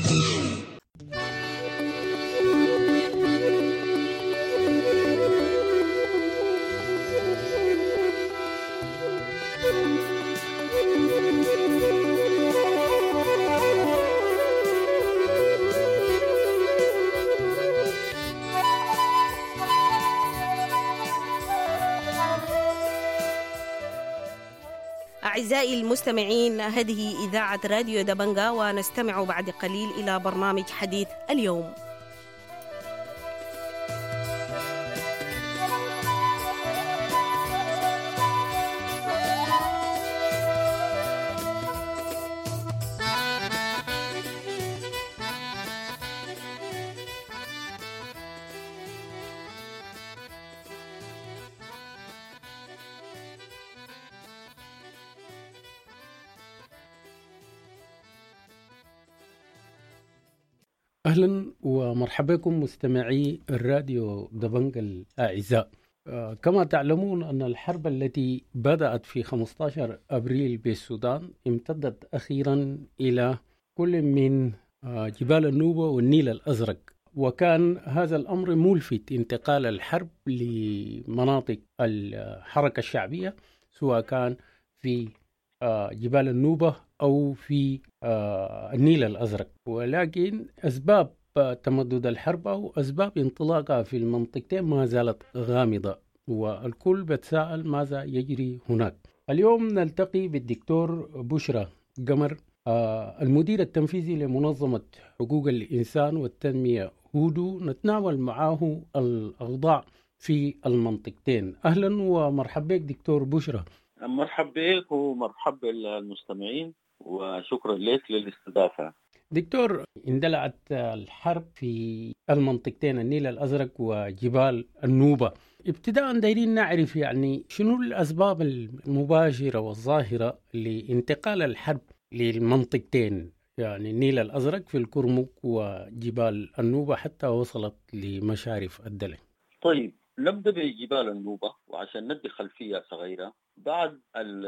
أعزائي المستمعين، هذه إذاعة راديو دبنجا، ونستمع بعد قليل إلى برنامج حديث اليوم. أهلا ومرحبا بكم مستمعي الراديو دبنجا الأعزاء. آه كما تعلمون أن الحرب التي بدأت في خمسة عشر أبريل بالسودان امتدت أخيرا إلى كل من آه جبال النوبة والنيل الأزرق، وكان هذا الأمر ملفت انتقال الحرب لمناطق الحركة الشعبية سواء كان في آه جبال النوبة أو في آه النيل الأزرق، ولكن أسباب تمدد الحرب أو أسباب انطلاقها في المنطقتين ما زالت غامضة، والكل بتساءل ماذا يجري هناك. اليوم نلتقي بالدكتور بشرى قمر، آه المدير التنفيذي لمنظمة حقوق الإنسان والتنمية هودو، نتناول معه الأوضاع في المنطقتين. أهلا ومرحبا بك دكتور بشرى. مرحبا بك ومرحبا بالمستمعين وشكرا لك للاستضافة. دكتور، اندلعت الحرب في المنطقتين النيل الأزرق وجبال النوبة. ابتداء دايرين نعرف يعني شنو الأسباب المباشرة والظاهرة لانتقال الحرب للمنطقتين، يعني النيل الأزرق في الكرمك وجبال النوبة حتى وصلت لمشارف الدلع. طيب نبدأ بجبال النوبة، وعشان ندي خلفية صغيرة. بعد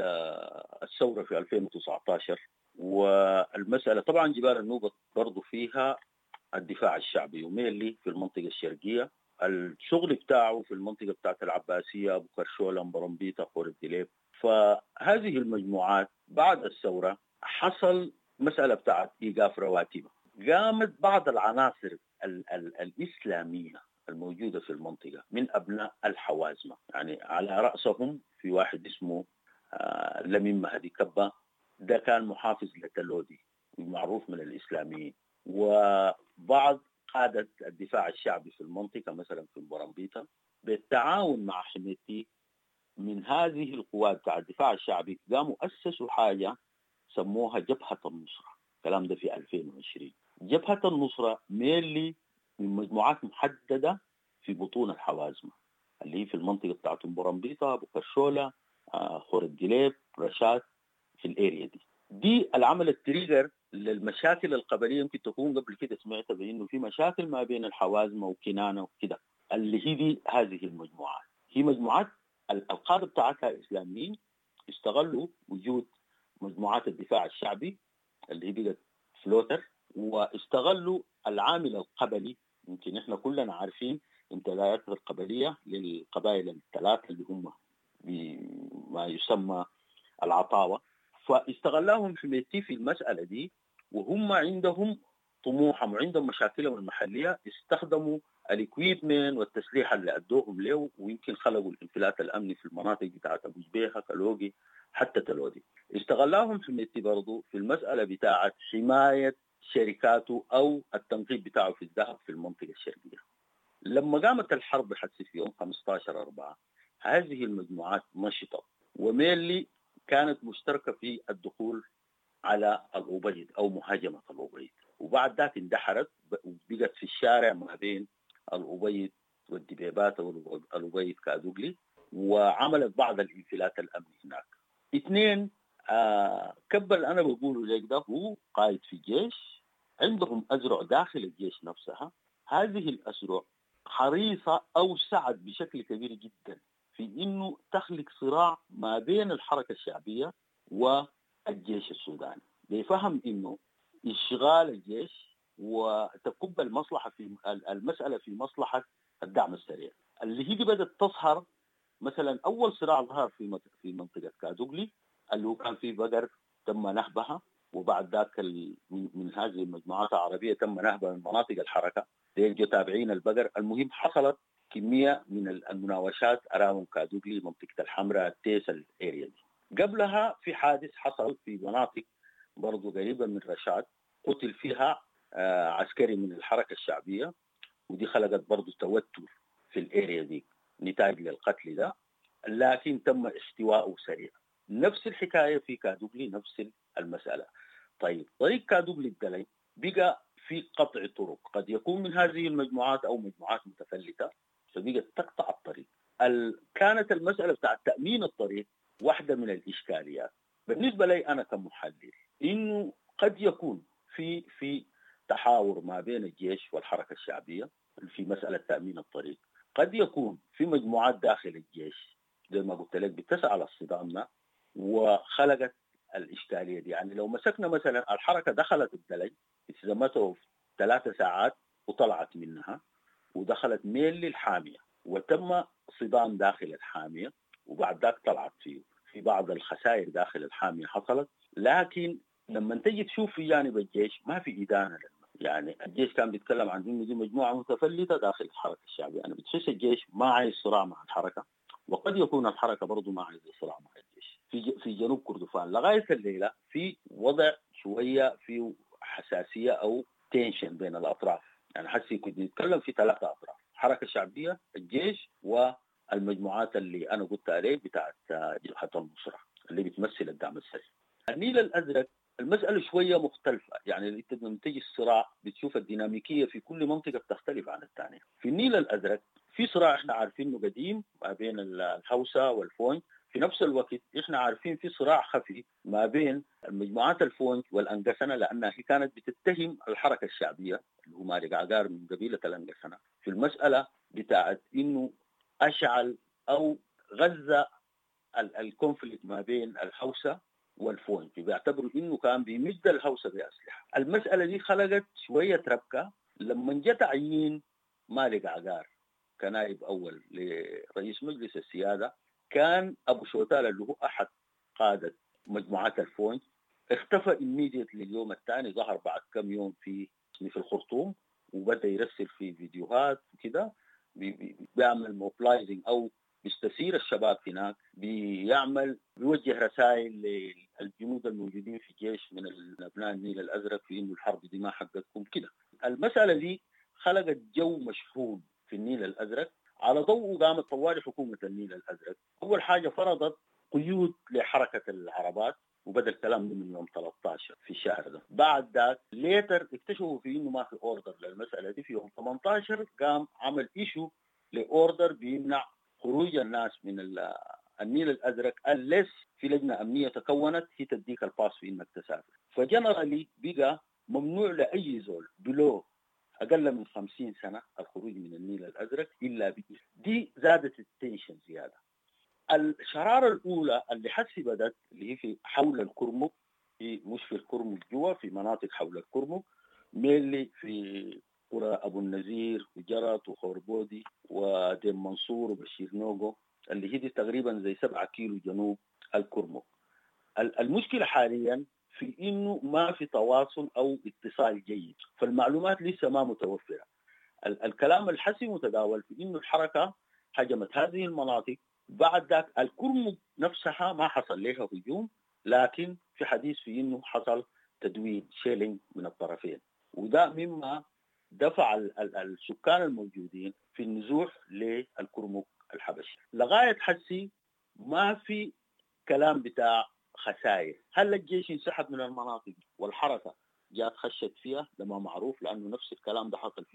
الثورة في ألفين وتسعة عشر والمسألة طبعا جبال النوبة برضو فيها الدفاع الشعبي وميلي في المنطقة الشرقية، الشغل بتاعه في المنطقة بتاعت العباسية، أبو كرشولة، مبرمبيطة، خور الدليب. فهذه المجموعات بعد الثورة حصل مسألة بتاعت إيقاف رواتب. قامت بعض العناصر ال- ال- الإسلامية الموجودة في المنطقة من أبناء الحوازمة، يعني على رأسهم في واحد اسمه آه لمين مهدي كبا، ده كان محافظ لتلودي معروف من الإسلاميين، وبعض قادة الدفاع الشعبي في المنطقة مثلا في المبرمبيطة بالتعاون مع حميتي من هذه القوات بتاع الدفاع الشعبي قاموا أسسوا حاجة سموها جبهة النصرة. الكلام ده في ألفين وعشرين. جبهة النصرة ميلي من مجموعات محددة في بطون الحوازمة اللي هي في المنطقة بتاعت مبرمبيطة، أبو كرشولة، آه، خور الدليب، رشاد، في الاريا دي. دي العمل التريجر للمشاكل القبلية. يمكن تكون قبل كده سمعت بأنه في مشاكل ما بين الحوازمة وكنانة وكده، اللي هي دي هذه المجموعات. هي مجموعات القادة بتاعتها إسلاميين استغلوا وجود مجموعات الدفاع الشعبي اللي هي بقت فلوتر، واستغلوا العامل القبلي. يمكن احنا كلنا عارفين امتدادات القبلية للقبائل الثلاثة اللي هم بما يسمى العطاوة، فاستغلاهم حميتي في المسألة دي، وهم عندهم طموحهم وعندهم مشاكلهم المحلية. استخدموا الإكويبمنت والتسليح اللي أدوهم له، ويمكن خلقوا الانفلات الأمني في المناطق بتاعت أبو جبيهة، كالوغي، حتى تلودي. استغلاهم حميتي برضو في المسألة بتاعت حماية شركاته أو التنقيب بتاعه في الذهب في المنطقة الشرقية. لما قامت الحرب حتى في يوم خمسة عشر أربعة هذه المجموعات نشطت، وميلي كانت مشتركة في الدخول على الأوبيد أو مهاجمة الأوبيد، وبعد ذلك اندحرت وبقت في الشارع ما بين الأوبيد والدبيبات والأوبيد كادوغلي. وعملت بعض الانفلات الأمني هناك. اثنين، آه كبل أنا بقوله زي ده هو قائد في الجيش، عندهم أزرع داخل الجيش نفسها. هذه الأزرع حريصة أو سعت بشكل كبير جدا في إنه تخلق صراع ما بين الحركة الشعبية والجيش السوداني، بيفهم إنه إشغال الجيش وتكب المصلحة في المسألة في مصلحة الدعم السريع، اللي هي بدأت تظهر. مثلا أول صراع ظهر في في منطقة كادوغلي اللي هو كان فيه بقر تم نهبها، وبعد ذاك من هذه المجموعات العربية تم نهبها من مناطق الحركة ليجوا تابعين البقر. المهم حصلت كمية من المناوشات أراهم كادوغلي، منطقة الحمراء، التيس، الاريا دي. قبلها في حادث حصل في مناطق برضو قريبة من رشاد، قتل فيها عسكري من الحركة الشعبية، ودي خلقت برضو توتر في الاريا دي نتاج للقتل ده، لكن تم استواءه سريع. نفس الحكاية في كادوغلي، نفس المسألة. طيب طريق كادوغلي الدلي بقى في قطع طرق، قد يكون من هذه المجموعات أو مجموعات متفلتة، فبقت تقطع الطريق. ال... كانت المسألة بتاعت تأمين الطريق واحدة من الإشكاليات بالنسبة لي أنا كمحلل، إنه قد يكون في في تحاور ما بين الجيش والحركة الشعبية في مسألة تأمين الطريق. قد يكون في مجموعات داخل الجيش زي ما قلت لك بتسعى للصدام ده وخلقت الإشكالية دي. يعني لو مسكنا مثلا الحركة دخلت الدلج اتزمته في ثلاثة ساعات وطلعت منها ودخلت ميل للحامية وتم صدام داخل الحامية، وبعد ذاك طلعت فيه في بعض الخسائر داخل الحامية حصلت. لكن لما تجي تشوف في جانب الجيش ما في إدانة لنا. يعني الجيش كان بيتكلم عن إنه دي مجموعة متفلتة داخل الحركة الشعبية. أنا بتحس الجيش ما عايز صراع مع الحركة، وقد يكون الحركة برضو ما عايز صراع مع الجيش. في في جنوب كردفان لغاية الليلة في وضع شوية في حساسية أو تنشن بين الأطراف. يعني حسي كنت نتكلم في ثلاثة أطراف: الحركة الشعبية، الجيش، والمجموعات اللي أنا قلت عليه بتاعت جبهة النصرة اللي بتمثل الدعم السريع. النيل الأزرق المسألة شوية مختلفة. يعني انت لما تيجي الصراع بتشوف الديناميكية في كل منطقة بتختلف عن الثانية. في النيل الأزرق في صراع احنا عارفينه قديم ما بين الهوسة والفونج، في نفس الوقت احنا عارفين في صراع خفي ما بين المجموعات الفونج والأنقسنة، لأنها هي كانت بتتهم الحركة الشعبية اللي هو مالك عقار من قبيلة الأنقسنة في المسألة بتاعت إنه أشعل أو غزة الكونفليكت ما بين الهوسة والفونج، بيعتبروا إنه كان بيمد الهوسة بأسلحة. المسألة دي خلقت شوية ربكة لما جاء تعيين مالك عقار كنائب أول لرئيس مجلس السيادة. كان أبو شوتال اللي هو أحد قادة مجموعات الفونج اختفى immediately اليوم الثاني، ظهر بعد كم يوم في في الخرطوم وبدأ يرسل في فيديوهات وكده، بيعمل موبلايزنج أو بيستثير الشباب هناك، بيعمل بيوجه رسائل للجنود الموجودين في الجيش من أبناء النيل الأزرق في إنه الحرب دي ما حقتكم كده. المسألة دي خلقت جو مشحون في النيل الأزرق. على ضوء قامت طوال حكومة النيل الأزرق. أول حاجة فرضت قيود لحركة العربات، وبدأ الكلام ده من يوم ثلاثة عشر في الشهر ده. بعد ذلك ليتر اكتشفوا في إنه ما في أوردر للمسألة دي. في يوم ثمانية عشر قام عمل إيشو لأوردر بيمنع خروج الناس من النيل الأزرق الليس في لجنة أمنية تكونت هي تديك الباس في إنك تسافر. فجنرالي بقى ممنوع لأي زول بلو أقل من خمسين سنة الخروج من النيل الأزرق إلا بإذن. دي زادت التنشن زيادة. الشرارة الأولى اللي حسي بدت اللي هي في حول الكرمك، في مش في الكرمك جوا، في مناطق حول الكرمك ميلي في قرى أبو النزير وجرت وخوربودي وديم منصور وبشير نوغو اللي هي دي تقريبا زي سبعة كيلو جنوب الكرمك. المشكلة حاليا في إنه ما في تواصل أو اتصال جيد، فالمعلومات لسه ما متوفرة. الكلام الحسي متداول في إنه الحركة هجمت هذه المناطق. بعد ذاك الكرمك نفسها ما حصل لها هجوم، لكن في حديث في إنه حصل تدوين شيلينج من الطرفين، وده مما دفع السكان الموجودين في النزوح للكرمك الحبشي. لغاية حسي ما في كلام بتاع خسائر. هل الجيش انسحب من المناطق والحركة جاءت خشت فيها؟ ده ما معروف، لأنه نفس الكلام ده حصل في جبل.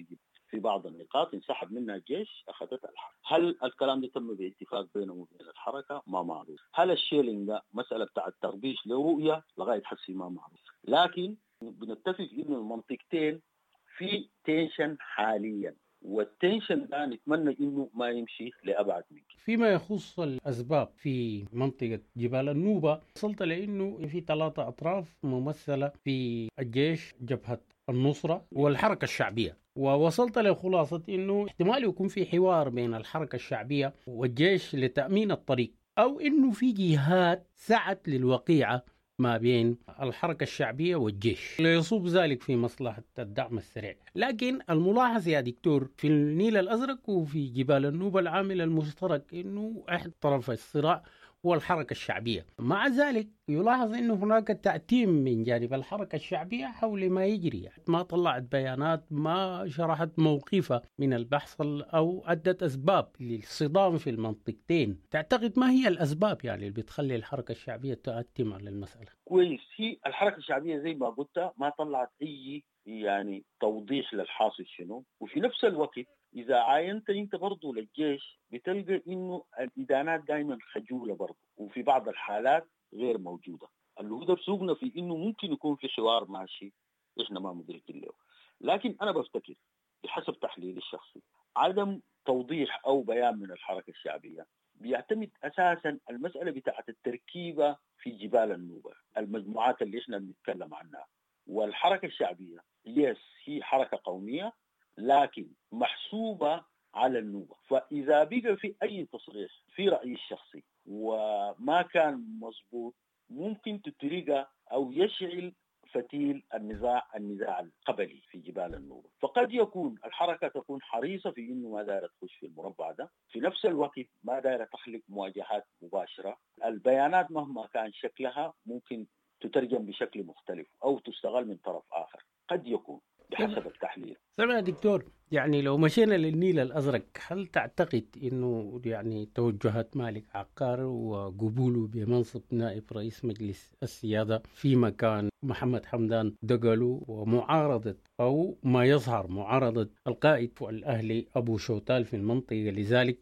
في بعض النقاط انسحب منها الجيش أخذتها الحركة. هل الكلام ده تم باتفاق بينهم وبين الحركة؟ ما معروف. هل الشيلينج ده مسألة بتاع التغبيش لرؤية؟ لغاية حسي ما معروف. لكن بنتفق إنه المنطقتين في تنشن حاليا، والتنشن ده نتمنى إنه ما يمشي لأبعد من كده. فيما يخص الأسباب في منطقة جبال النوبة، وصلت لأنه في ثلاثة أطراف ممثلة في الجيش، جبهة النصرة والحركة الشعبية، ووصلت لخلاصة أنه احتمال يكون في حوار بين الحركة الشعبية والجيش لتأمين الطريق، أو أنه في جهات سعت للوقيعة ما بين الحركة الشعبية والجيش ليصب ذلك في مصلحة الدعم السريع. لكن الملاحظ يا دكتور في النيل الأزرق وفي جبال النوبة العامل المشترك أنه أحد طرف الصراع هو الحركة الشعبية. مع ذلك يلاحظ أنه هناك تأتيم من جانب الحركة الشعبية حول ما يجري، يعني ما طلعت بيانات، ما شرحت موقفها من البحث أو أدت أسباب للصدام في المنطقتين. تعتقد ما هي الأسباب يعني اللي بتخلي الحركة الشعبية تأتم على المسألة؟ كويس. هي الحركة الشعبية زي ما قلت ما طلعت أي يعني توضيح للحاصل شنو، وفي نفس الوقت إذا عاينت أنت برضو للجيش بتلقى إنه الإدانات دائما خجولة برضو، وفي بعض الحالات غير موجودة. اللي هو ده بسوقنا في إنه ممكن يكون في حوار ماشي إحنا ما مدركين له. لكن أنا بفتكر بحسب تحليلي الشخصي عدم توضيح أو بيان من الحركة الشعبية بيعتمد أساسا المسألة بتاعة التركيبة في جبال النوبة، المجموعات اللي إحنا بنتكلم عنها. والحركة الشعبية يس هي حركة قومية لكن محسوبة على النوبة، فإذا بقى في أي تصريح في رأيي الشخصي وما كان مظبوط ممكن تتريق أو يشعل فتيل النزاع النزاع القبلي في جبال النوبة. فقد يكون الحركة تكون حريصة في إنه ما دايرة تخش في المربع ده، في نفس الوقت ما دايرة تخلق مواجهات مباشرة. البيانات مهما كان شكلها ممكن تترجم بشكل مختلف أو تستغل من طرف آخر، قد يكون بحسب التحليل. سمع دكتور، يعني لو مشينا للنيل الأزرق، هل تعتقد إنه يعني توجهات مالك عقار وقبوله بمنصب نائب رئيس مجلس السيادة في مكان محمد حمدان دقلو ومعارضة أو ما يظهر معارضة القائد الأهلي أبو شوتال في المنطقة لذلك،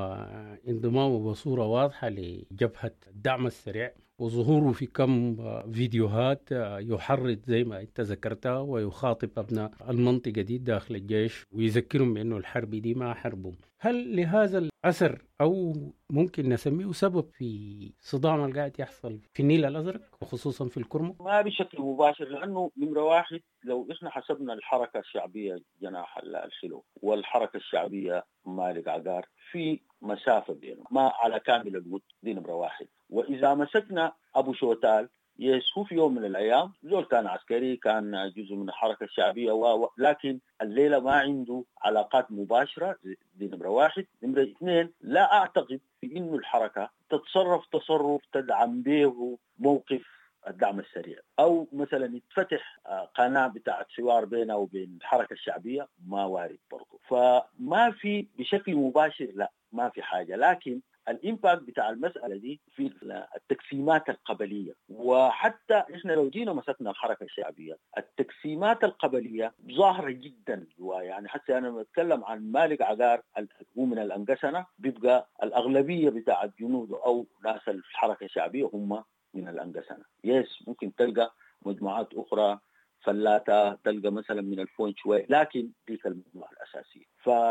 وانضمامه بصورة واضحة لجبهة الدعم السريع وظهوره في كم فيديوهات يحرض زي ما انت ذكرتها ويخاطب أبناء المنطقة دي داخل الجيش ويذكرهم بأنه الحرب دي ما حربهم، هل لهذا الأثر أو ممكن نسميه سبب في صدام القاعد يحصل في النيل الأزرق وخصوصا في الكرمك؟ ما بشكل مباشر، لأنه نمرة واحد لو إحنا حسبنا الحركة الشعبية جناح الحلو والحركة الشعبية مالك عقار في مسافة بينهم ما على كامل الود، دي نمرة واحد. وإذا مسكنا أبو شوتال يسهو في يوم من الأيام زول كان عسكري، كان جزء من الحركة الشعبية و... لكن الليلة ما عنده علاقات مباشرة، دي نمرة واحد. نمرة اثنين، لا أعتقد في إنه الحركة تتصرف تصرف تدعم به موقف الدعم السريع أو مثلا يتفتح قناة بتاعت حوار بينه وبين الحركة الشعبية، ما وارد برضو. فما في بشكل مباشر، لا ما في حاجة. لكن الإمباكت بتاع المسألة دي في التقسيمات القبلية، وحتى إحنا لو جينا مسكنا الحركة الشعبية التقسيمات القبلية ظاهرة جدا جوا. يعني حتى أنا بتكلم عن مالك عقار هو من الأنقسنة، بيبقى الأغلبية بتاع الجنود أو ناس الحركة الشعبية هم من الأنقسنة. يس ممكن تلقى مجموعات أخرى فلاتة، تلقى مثلا من الفون شوي، لكن دي المجموعة الأساسية.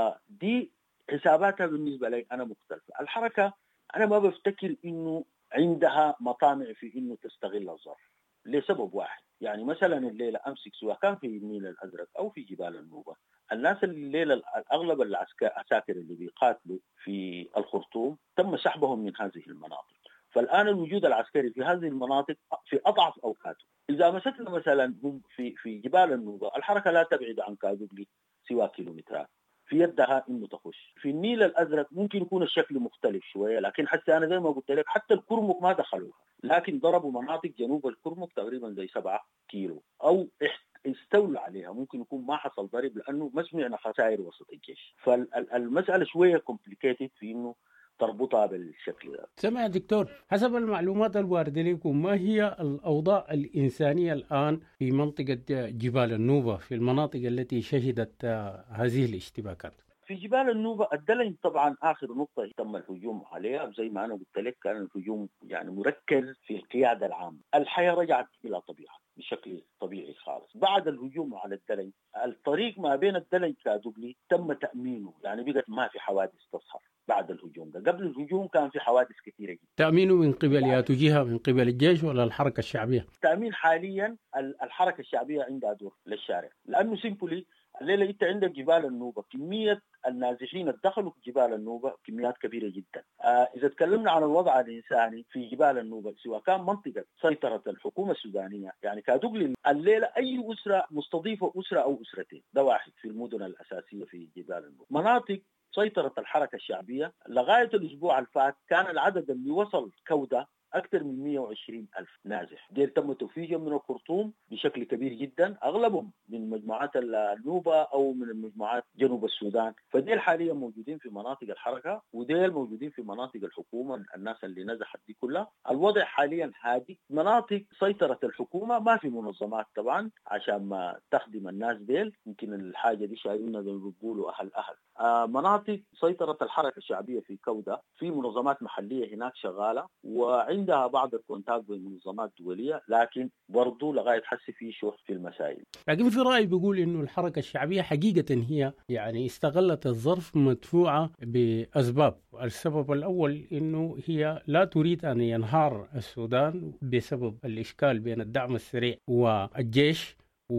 فدي حساباتها بالنسبة لي أنا مختلفة. الحركة أنا ما بفتكر إنه عندها مطامع في إنه تستغل الظرف لسبب واحد. يعني مثلا الليلة أمسك سواء كان في النيل الأزرق أو في جبال النوبة، الناس الليلة الأغلب العساكر اللي بيقاتلوا في الخرطوم تم سحبهم من هذه المناطق. فالآن الوجود العسكري في هذه المناطق في أضعف أوقاته. إذا مسكنا مثلا هم في في جبال النوبة، الحركة لا تبعد عن كادوغلي سوى كيلومترات، في يدها إنه تخش. في النيل الأزرق ممكن يكون الشكل مختلف شوية، لكن حتى أنا زي ما قلت لك حتى الكرمك ما دخلوها، لكن ضربوا مناطق جنوب الكرمك تقريبا زي سبعة كيلو أو استولوا عليها. ممكن يكون ما حصل ضرب لأنه ما سمعنا خسائر وسط الجيش. فالمسألة شوية complicated في إنه تربطها بالشكل ده. سمع دكتور، حسب المعلومات الواردة لكم، ما هي الأوضاع الإنسانية الآن في منطقة جبال النوبة في المناطق التي شهدت هذه الاشتباكات؟ في جبال النوبة الدلن طبعا آخر نقطة تم الهجوم عليها، زي ما أنا قلت لك كان الهجوم يعني مركز في القيادة العامة. الحياة رجعت إلى طبيعة بشكل طبيعي خالص بعد الهجوم على الدلن. الطريق ما بين الدلن كادوغلي تم تأمينه، يعني بقت ما في حوادث تظهر بعد الهجوم ده. قبل الهجوم كان في حوادث كثيرة جدا. تأمينه من قبل يا جهة، من قبل الجيش ولا الحركة الشعبية؟ تأمين حاليا الحركة الشعبية عندها دور للشارع، لأنه سيمبلي الليلة أنت عندك جبال النوبة كمية النازحين اللي دخلوا في جبال النوبة كميات كبيرة جدا. آه إذا تكلمنا عن الوضع الإنساني في جبال النوبة، سواء كان منطقة سيطرة الحكومة السودانية يعني كادوغلي، الليلة أي أسرة مستضيفة أسرة أو أسرتين، ده واحد في المدن الأساسية في جبال النوبة. مناطق سيطرة الحركة الشعبية لغاية الأسبوع الفات كان العدد اللي وصل كودة أكثر من مئة وعشرين ألف نازح. دير تم توفيقهم من الخرطوم بشكل كبير جدا، أغلبهم من مجموعات النوبة أو من المجموعات جنوب السودان. فديل حاليا موجودين في مناطق الحركة، وديل موجودين في مناطق الحكومة. الناس اللي نزحت دي كلها الوضع حاليا هادي. مناطق سيطرة الحكومة ما في منظمات طبعا عشان ما تخدم الناس ديل، يمكن الحاجة دي شايفينها زي ما بيقولوا أهل أهل. آه مناطق سيطرة الحركة الشعبية في كودة في منظمات محلية هناك شغالة، وعندها بعض الكونتاكت بمنظمات دولية، لكن برضو لغاية حس في شوط في المسائل. لكن في رأي بيقول إنه الحركة الشعبية حقيقة هي يعني استغلت الظرف مدفوعة بأسباب. السبب الأول إنه هي لا تريد أن ينهار السودان بسبب الإشكال بين الدعم السريع والجيش،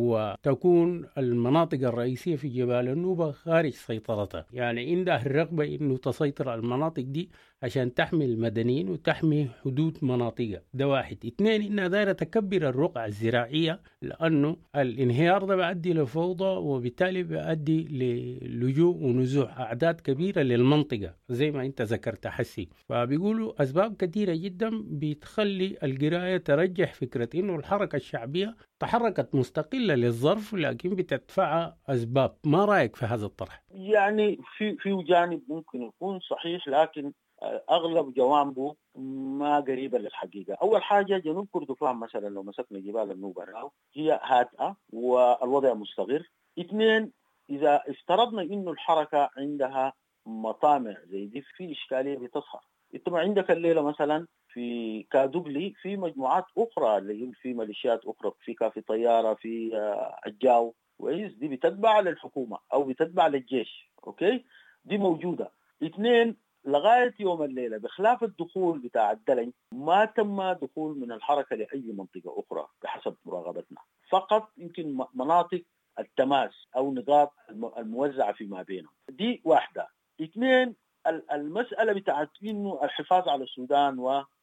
وتكون المناطق الرئيسية في جبال النوبة خارج سيطرتها. يعني عندها الرغبة إنه تسيطر على المناطق دي عشان تحمي المدنيين وتحمي حدود مناطقها. ده واحد. اثنين، إنها دايرة تكبر الرقعة الزراعية، لأنه الانهيار ده بيؤدي لفوضى وبالتالي بيؤدي للجوء ونزوح أعداد كبيرة للمنطقة زي ما أنت ذكرت حسي. فبيقولوا أسباب كثيرة جدا بتخلي القراية ترجح فكرة إنه الحركة الشعبية تحركت مستقلة للظرف لكن بتدفع أسباب. ما رأيك في هذا الطرح؟ يعني في في جانب ممكن يكون صحيح، لكن أغلب جوانبه ما قريبة للحقيقة. أول حاجة جنوب كردفان مثلا لو مسكنا جبال النوبة هي هادئة والوضع مستقر. اثنين، إذا افترضنا إنه الحركة عندها مطامع زي دي في إشكالية بتظهر. أنت عندك الليلة مثلا في كادوغلي في مجموعات أخرى اللي في ميليشيات أخرى، في كافي طيارة، في الجاو وإيز، دي بتتبع للحكومة أو بتتبع للجيش. أوكي، دي موجودة. اثنين، لغاية يوم الليلة بخلاف الدخول بتاع الدلن ما تم دخول من الحركة لأي منطقة أخرى بحسب مراقبتنا، فقط يمكن مناطق التماس أو نقاط الموزعة فيما بينهم. دي واحدة. اثنين، المسألة بتاعت إنه الحفاظ على السودان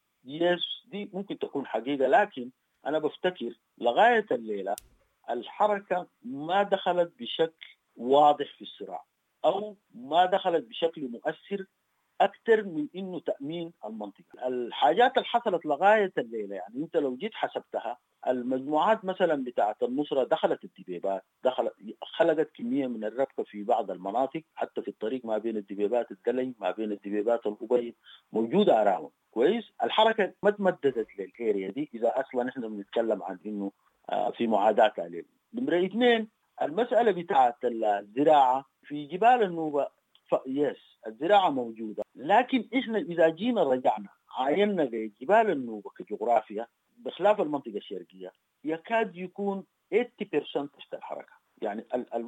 ويس دي ممكن تكون حقيقة، لكن أنا بفتكر لغاية الليلة الحركة ما دخلت بشكل واضح في الصراع أو ما دخلت بشكل مؤثر أكثر من إنه تأمين المنطقة. الحاجات اللي حصلت لغاية الليلة يعني أنت لو جيت حسبتها، المجموعات مثلا بتاعة النصرة دخلت الدبيبات، دخلت خلقت كمية من الربكة في بعض المناطق، حتى في الطريق ما بين الدبيبات الدلي ما بين الدبيبات الأبيض موجودة أراهم. كويس، الحركة ما تمددت للإيريا دي إذا أصلا إحنا بنتكلم عن إنه في معاداة عليه. نمرة اثنين، المسألة بتاعة الزراعة في جبال النوبة، يس الزراعة موجودة، لكن إحنا إذا جينا رجعنا عايننا لجبال النوبة كجغرافيا بخلاف المنطقة الشرقية يكاد يكون ثمانين بالمئة تحت الحركة. يعني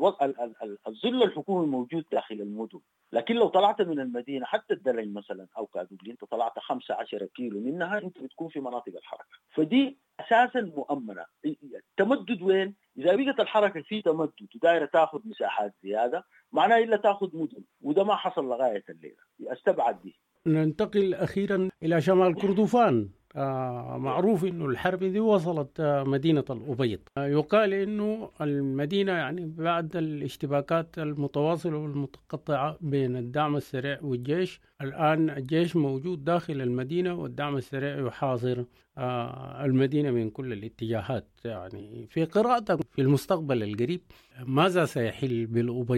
الظل الحكومي موجود داخل المدن، لكن لو طلعت من المدينة حتى الدلين مثلا أو كادوغلي أنت طلعت خمسة عشر كيلو منها أنت بتكون في مناطق الحركة، فدي أساسا مؤمنة. التمدد وين؟ إذا بقت الحركة في تمدد ودائرة تأخذ مساحات زيادة معناه إلا تأخذ مدن، وده ما حصل لغاية الليلة. استبعد دي. ننتقل أخيرا إلى شمال كردفان. آه معروف إنه الحرب دي وصلت آه مدينة الأبيض. آه يقال إنه المدينة يعني بعد الاشتباكات المتواصلة والمتقطعة بين الدعم السريع والجيش، الآن الجيش موجود داخل المدينة والدعم السريع يحاصر آه المدينة من كل الاتجاهات. يعني في قراءتك في المستقبل القريب ماذا سيحل بالأبيض؟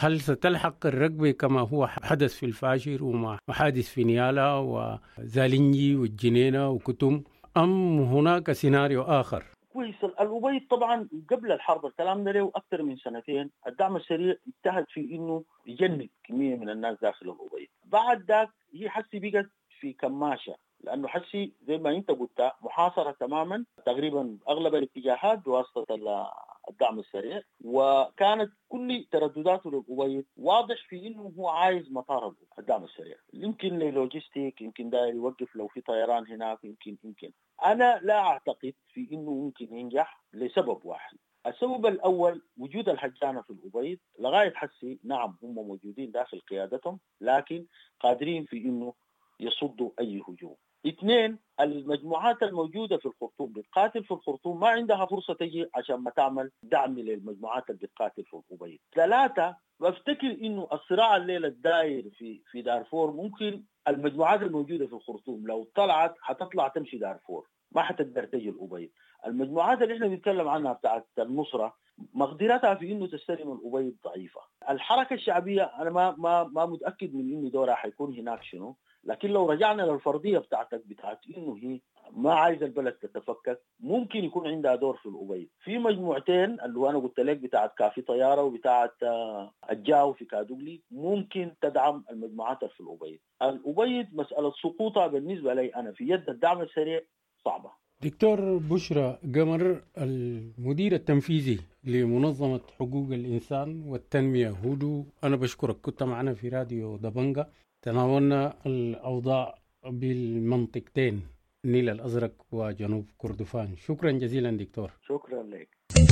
هل ستلحق الرقبة كما هو حدث في الفاشر وما حادث في نيالا وزالينجي والجنينة وكتم، أم هناك سيناريو آخر؟ كويس. الأبيض طبعا قبل الحرب، الكلام ده له أكثر من سنتين، الدعم السريع اجتهد في إنه يجند كمية من الناس داخل الأبيض. بعد ذاك هي حسي بقت في كماشة، لأنه حسي زي ما أنت قلت محاصرة تماما تقريبا أغلب الاتجاهات بواسطة الدعم السريع، وكانت كل تردداته للأبيض واضح في إنه هو عايز مطار الدعم السريع، يمكن للوجيستيك، يمكن ده يوقف لو في طيران هناك، يمكن يمكن أنا لا أعتقد في إنه ممكن ينجح لسبب واحد. السبب الأول وجود الهجانة في الأبيض لغاية حسي، نعم هم موجودين داخل قيادتهم لكن قادرين في إنه يصدوا أي هجوم. اثنين، المجموعات الموجودة في الخرطوم بتقاتل في الخرطوم ما عندها فرصة تجي عشان ما تعمل دعم للمجموعات اللي بتقاتل في الأبيض. ثلاثة، بفتكر إنه الصراع الليلة الداير في في دارفور ممكن المجموعات الموجودة في الخرطوم لو طلعت حتطلع تمشي دارفور، ما حتقدر تجي الأبيض. المجموعات اللي احنا بنتكلم عنها بتاعت النصرة مقدرتها في إنه تستلم الأبيض ضعيفة. الحركة الشعبية أنا ما ما ما متأكد من إنه دورها حيكون هناك شنو، لكن لو رجعنا للفرضية بتاعتك بتاعت إنه هي ما عايز البلد تتفكك، ممكن يكون عندها دور في الأبيض. في مجموعتين اللي هو أنا قلت لك بتاعت كافي طيارة وبتاعت الجاو في كادوغلي ممكن تدعم المجموعات في الأبيض. الأبيض مسألة سقوطها بالنسبة لي أنا في يد الدعم السريع صعبة. دكتور بشرى قمر، المدير التنفيذي لمنظمة حقوق الإنسان والتنمية هودو، أنا بشكرك، كنت معنا في راديو دبنجة، تناولنا الأوضاع بالمنطقتين النيل الأزرق وجنوب كردفان. شكرا جزيلا دكتور. شكرا لك.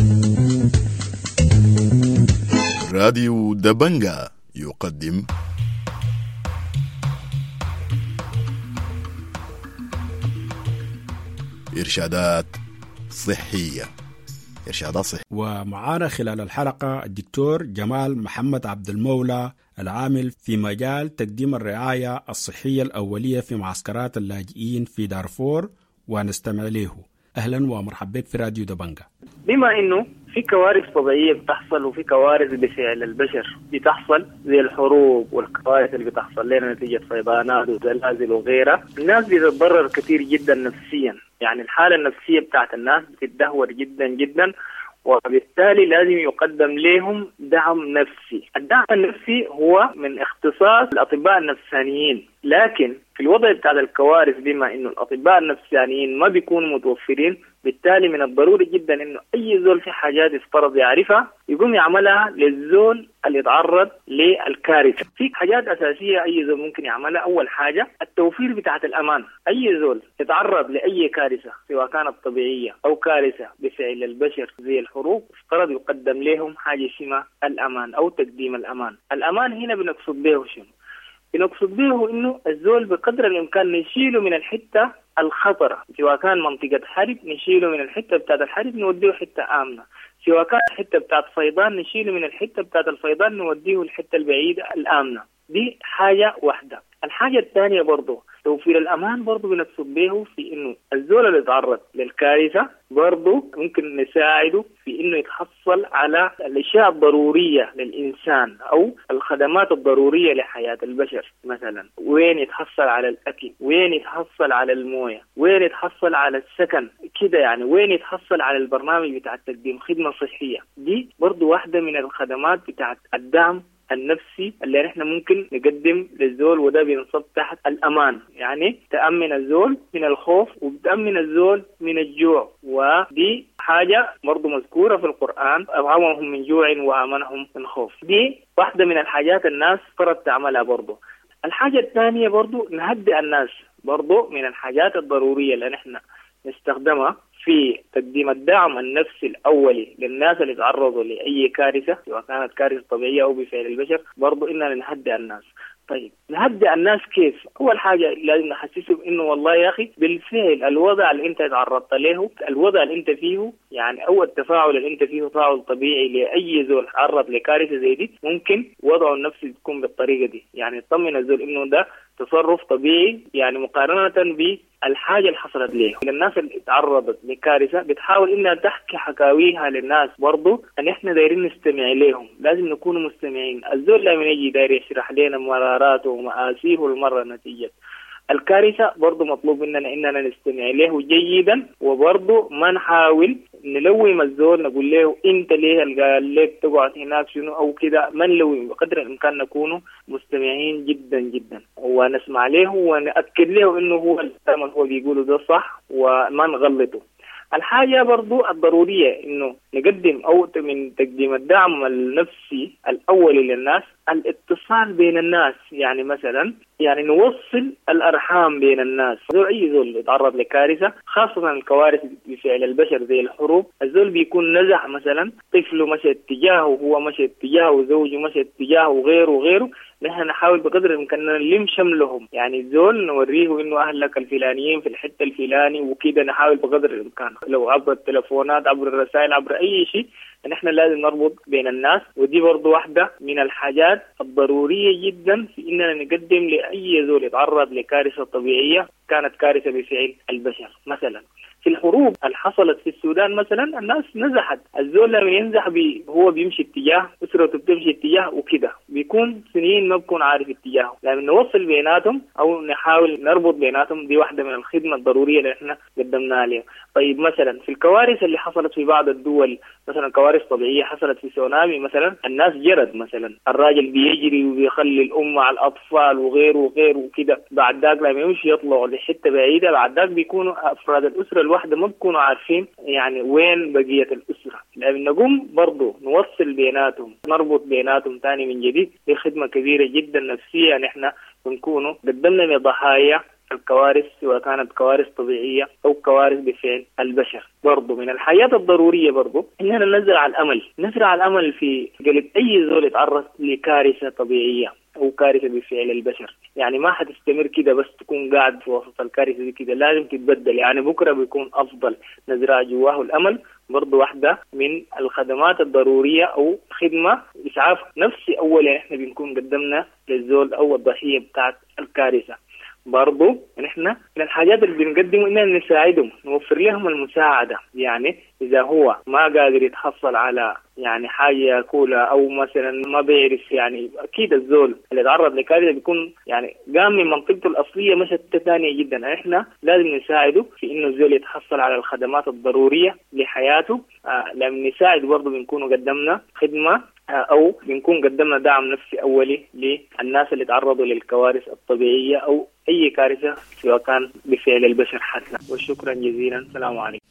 راديو دبنجة يقدم إرشادات صحية. إرشادات صحية. ومعانا خلال الحلقة الدكتور جمال محمد عبد المولى، العامل في مجال تقديم الرعاية الصحية الأولية في معسكرات اللاجئين في دارفور، ونستمع له. أهلا ومرحبا بك في راديو دبنجة. بما إنه في كوارث طبيعية بتحصل وفي كوارث بفعل البشر بتحصل زي الحروب والكوارث اللي بتحصل لنا نتيجة فيضانات وزلازل وغيرها، الناس بتتضرر كثير جدا نفسيا، يعني الحالة النفسية بتاعت الناس بتتدهور جدا جدا، وبالتالي لازم يقدم لهم دعم نفسي. الدعم النفسي هو من اختصاص الأطباء النفسانيين، لكن في الوضع بتاع الكوارث بما إنه الأطباء النفسانيين ما بيكونوا متوفرين، بالتالي من الضروري جدا إنه أي زول في حاجات يفترض يعرفها يقوم يعملها للزول اللي يتعرض للكارثة. في حاجات أساسية أي زول ممكن يعملها. أول حاجة التوفير بتاعة الأمان. أي زول يتعرض لأي كارثة سواء كانت طبيعية أو كارثة بفعل البشر زي الحروب، افترض يقدم لهم حاجة اسمها الأمان أو تقديم الأمان. الأمان هنا بنقصد به شنو؟ بنقصد به إنه الزول بقدر الإمكان نشيله من الحتة الخطرة، سواء كان منطقة حرب نشيله من الحتة بتاعت الحرب نوديه حتة آمنة، سواء كان الحتة بتاعت فيضان نشيله من الحتة بتاعت الفيضان نوديه الحتة البعيدة الآمنة. دي حاجة واحدة. الحاجة الثانية برضو توفير الأمان، برضو بنقصد به في إنه الزول اللي يتعرض للكارثة برضو ممكن نساعده في إنه يتحصل على الأشياء الضرورية للإنسان أو الخدمات الضرورية لحياة البشر، مثلا وين يتحصل على الأكل، وين يتحصل على الموية، وين يتحصل على السكن كده، يعني وين يتحصل على البرنامج بتاع تقديم خدمة صحية. دي برضو واحدة من الخدمات بتاعت الدعم النفسي اللي نحن ممكن نقدم للزول، وده بينصب تحت الأمان، يعني تأمن الزول من الخوف وبتأمن الزول من الجوع، ودي حاجة برضو مذكورة في القرآن، أطعمهم من جوع وآمنهم من خوف. دي واحدة من الحاجات الناس فرض تعملها. برضو الحاجة الثانية برضو نهدئ الناس، برضو من الحاجات الضرورية اللي نحن نستخدمها في تقديم الدعم النفسي الأولي للناس اللي تعرضوا لأي كارثة سواء كانت كارثة طبيعية أو بفعل البشر، برضو إننا نهدئ الناس. طيب نهدئ الناس كيف؟ أول حاجة لازم نحسسهم إنه والله يا أخي بالفعل الوضع اللي أنت تعرضت له، الوضع اللي أنت فيه، يعني أول تفاعل اللي أنت فيه تفاعل طبيعي لأي زول تعرض لكارثة زي دي، ممكن وضعه النفسي تكون بالطريقة دي، يعني تطمن الزول إنه ده تصرف طبيعي يعني مقارنة بالحاجة اللي حصلت له. الناس اللي تعرضت لكارثة بتحاول إنها تحكي حكاويها للناس برضو أن إحنا دايرين نستمع لهم، لازم نكون مستمعين. الزول لما يجي داير يشرح لنا مراراته ومآسيه المرة نتيجة الكارثة برضو مطلوب مننا إننا نستمع له جيدا، وبرضو ما نحاول نلوي الزول نقول له أنت ليه اللي قال لك تقعد هناك شنو أو كده. ما نلوي، بقدر الإمكان نكون مستمعين جدا جدا ونسمع له ونأكد له إنه هو الكلام هو بيقوله ده صح وما نغلطه. الحاجة برضو الضرورية إنه نقدم أو من تقديم الدعم النفسي الأولي للناس الاتصال بين الناس، يعني مثلا يعني نوصل الأرحام بين الناس. زول أي زول يتعرض لكارثة خاصة الكوارث بفعل البشر زي الحروب، الزول بيكون نزح مثلا طفله مشى اتجاهه وهو مشى اتجاهه وزوجه مشى اتجاهه وغيره وغيره، نحن نحاول بقدر الإمكان نلم شملهم. يعني الزول نوريه إنه أهلك الفلانيين في الحتة الفلاني وكده، نحاول بقدر الإمكان لو عبر التلفونات عبر الرسائل عبر أي شيء نحن لازم نربط بين الناس. ودي برضو واحدة من الحاجات الضرورية جدا في إننا نقدم لأي زول يتعرض لكارثة طبيعية كانت كارثة بفعل البشر. مثلا في الحروب اللي حصلت في السودان مثلا الناس نزحت، الزول لما ينزح بي هو بيمشي اتجاه، أسرته بتمشي اتجاه وكده، بيكون سنين ما بكون عارف اتجاهه. لازم نوصل بيناتهم أو نحاول نربط بيناتهم، دي واحدة من الخدمة الضرورية اللي احنا قدمناها عليها. طيب مثلا في الكوارث اللي حصلت في بعض الدول، مثلا كوارث طبيعية حصلت في سونامي مثلا، الناس جرد مثلا الراجل بيجري وبيخلي الأم على الأطفال وغيره وغيره وكده، بعد ذاك لما يمشي يطلعوا لحتة بعيدة، بعد ذاك بيكونوا أفراد الأسرة الواحدة ما بيكونوا عارفين يعني وين بقية الأسرة. لازم نقوم برضو نوصل بيناتهم، نربط بيناتهم تاني من جديد. دي خدمة كبيرة جدا نفسية نحن بنكونوا قدمنا لضحايا الكوارث سواء كانت كوارث طبيعية أو كوارث بفعل البشر. برضو من الحاجات الضرورية برضو إننا نزرع الأمل، نزرع الأمل في قلب أي زول يتعرض لكارثة طبيعية أو كارثة بفعل البشر. يعني ما حتستمر كده بس تكون قاعد في وسط الكارثة دي كده، لازم تتبدل. يعني بكرة بيكون أفضل، نزرع جواه الأمل. برضو واحدة من الخدمات الضرورية أو خدمة إسعاف نفسي أولا إحنا بنكون قدمنا للزول أو الضحية بتاعت الكارثة. برضو نحن من الحاجات اللي بنقدمه إننا نساعدهم، نوفر لهم المساعدة. يعني إذا هو ما قادر يتحصل على يعني حاجة يأكلها أو مثلا ما بيعرف، يعني أكيد الزول اللي تعرض لكارثة بيكون يعني قام من منطقته الأصلية مشت ثانية جدا، إحنا لازم نساعده في إنه الزول يتحصل على الخدمات الضرورية لحياته. آه لما نساعد برضو بنكون قدمنا خدمة أو بنكون قدمنا دعم نفسي أولي للناس اللي تعرضوا للكوارث الطبيعية أو أي كارثة سواء كان بفعل البشر حتى. وشكرا جزيلا، السلام عليكم.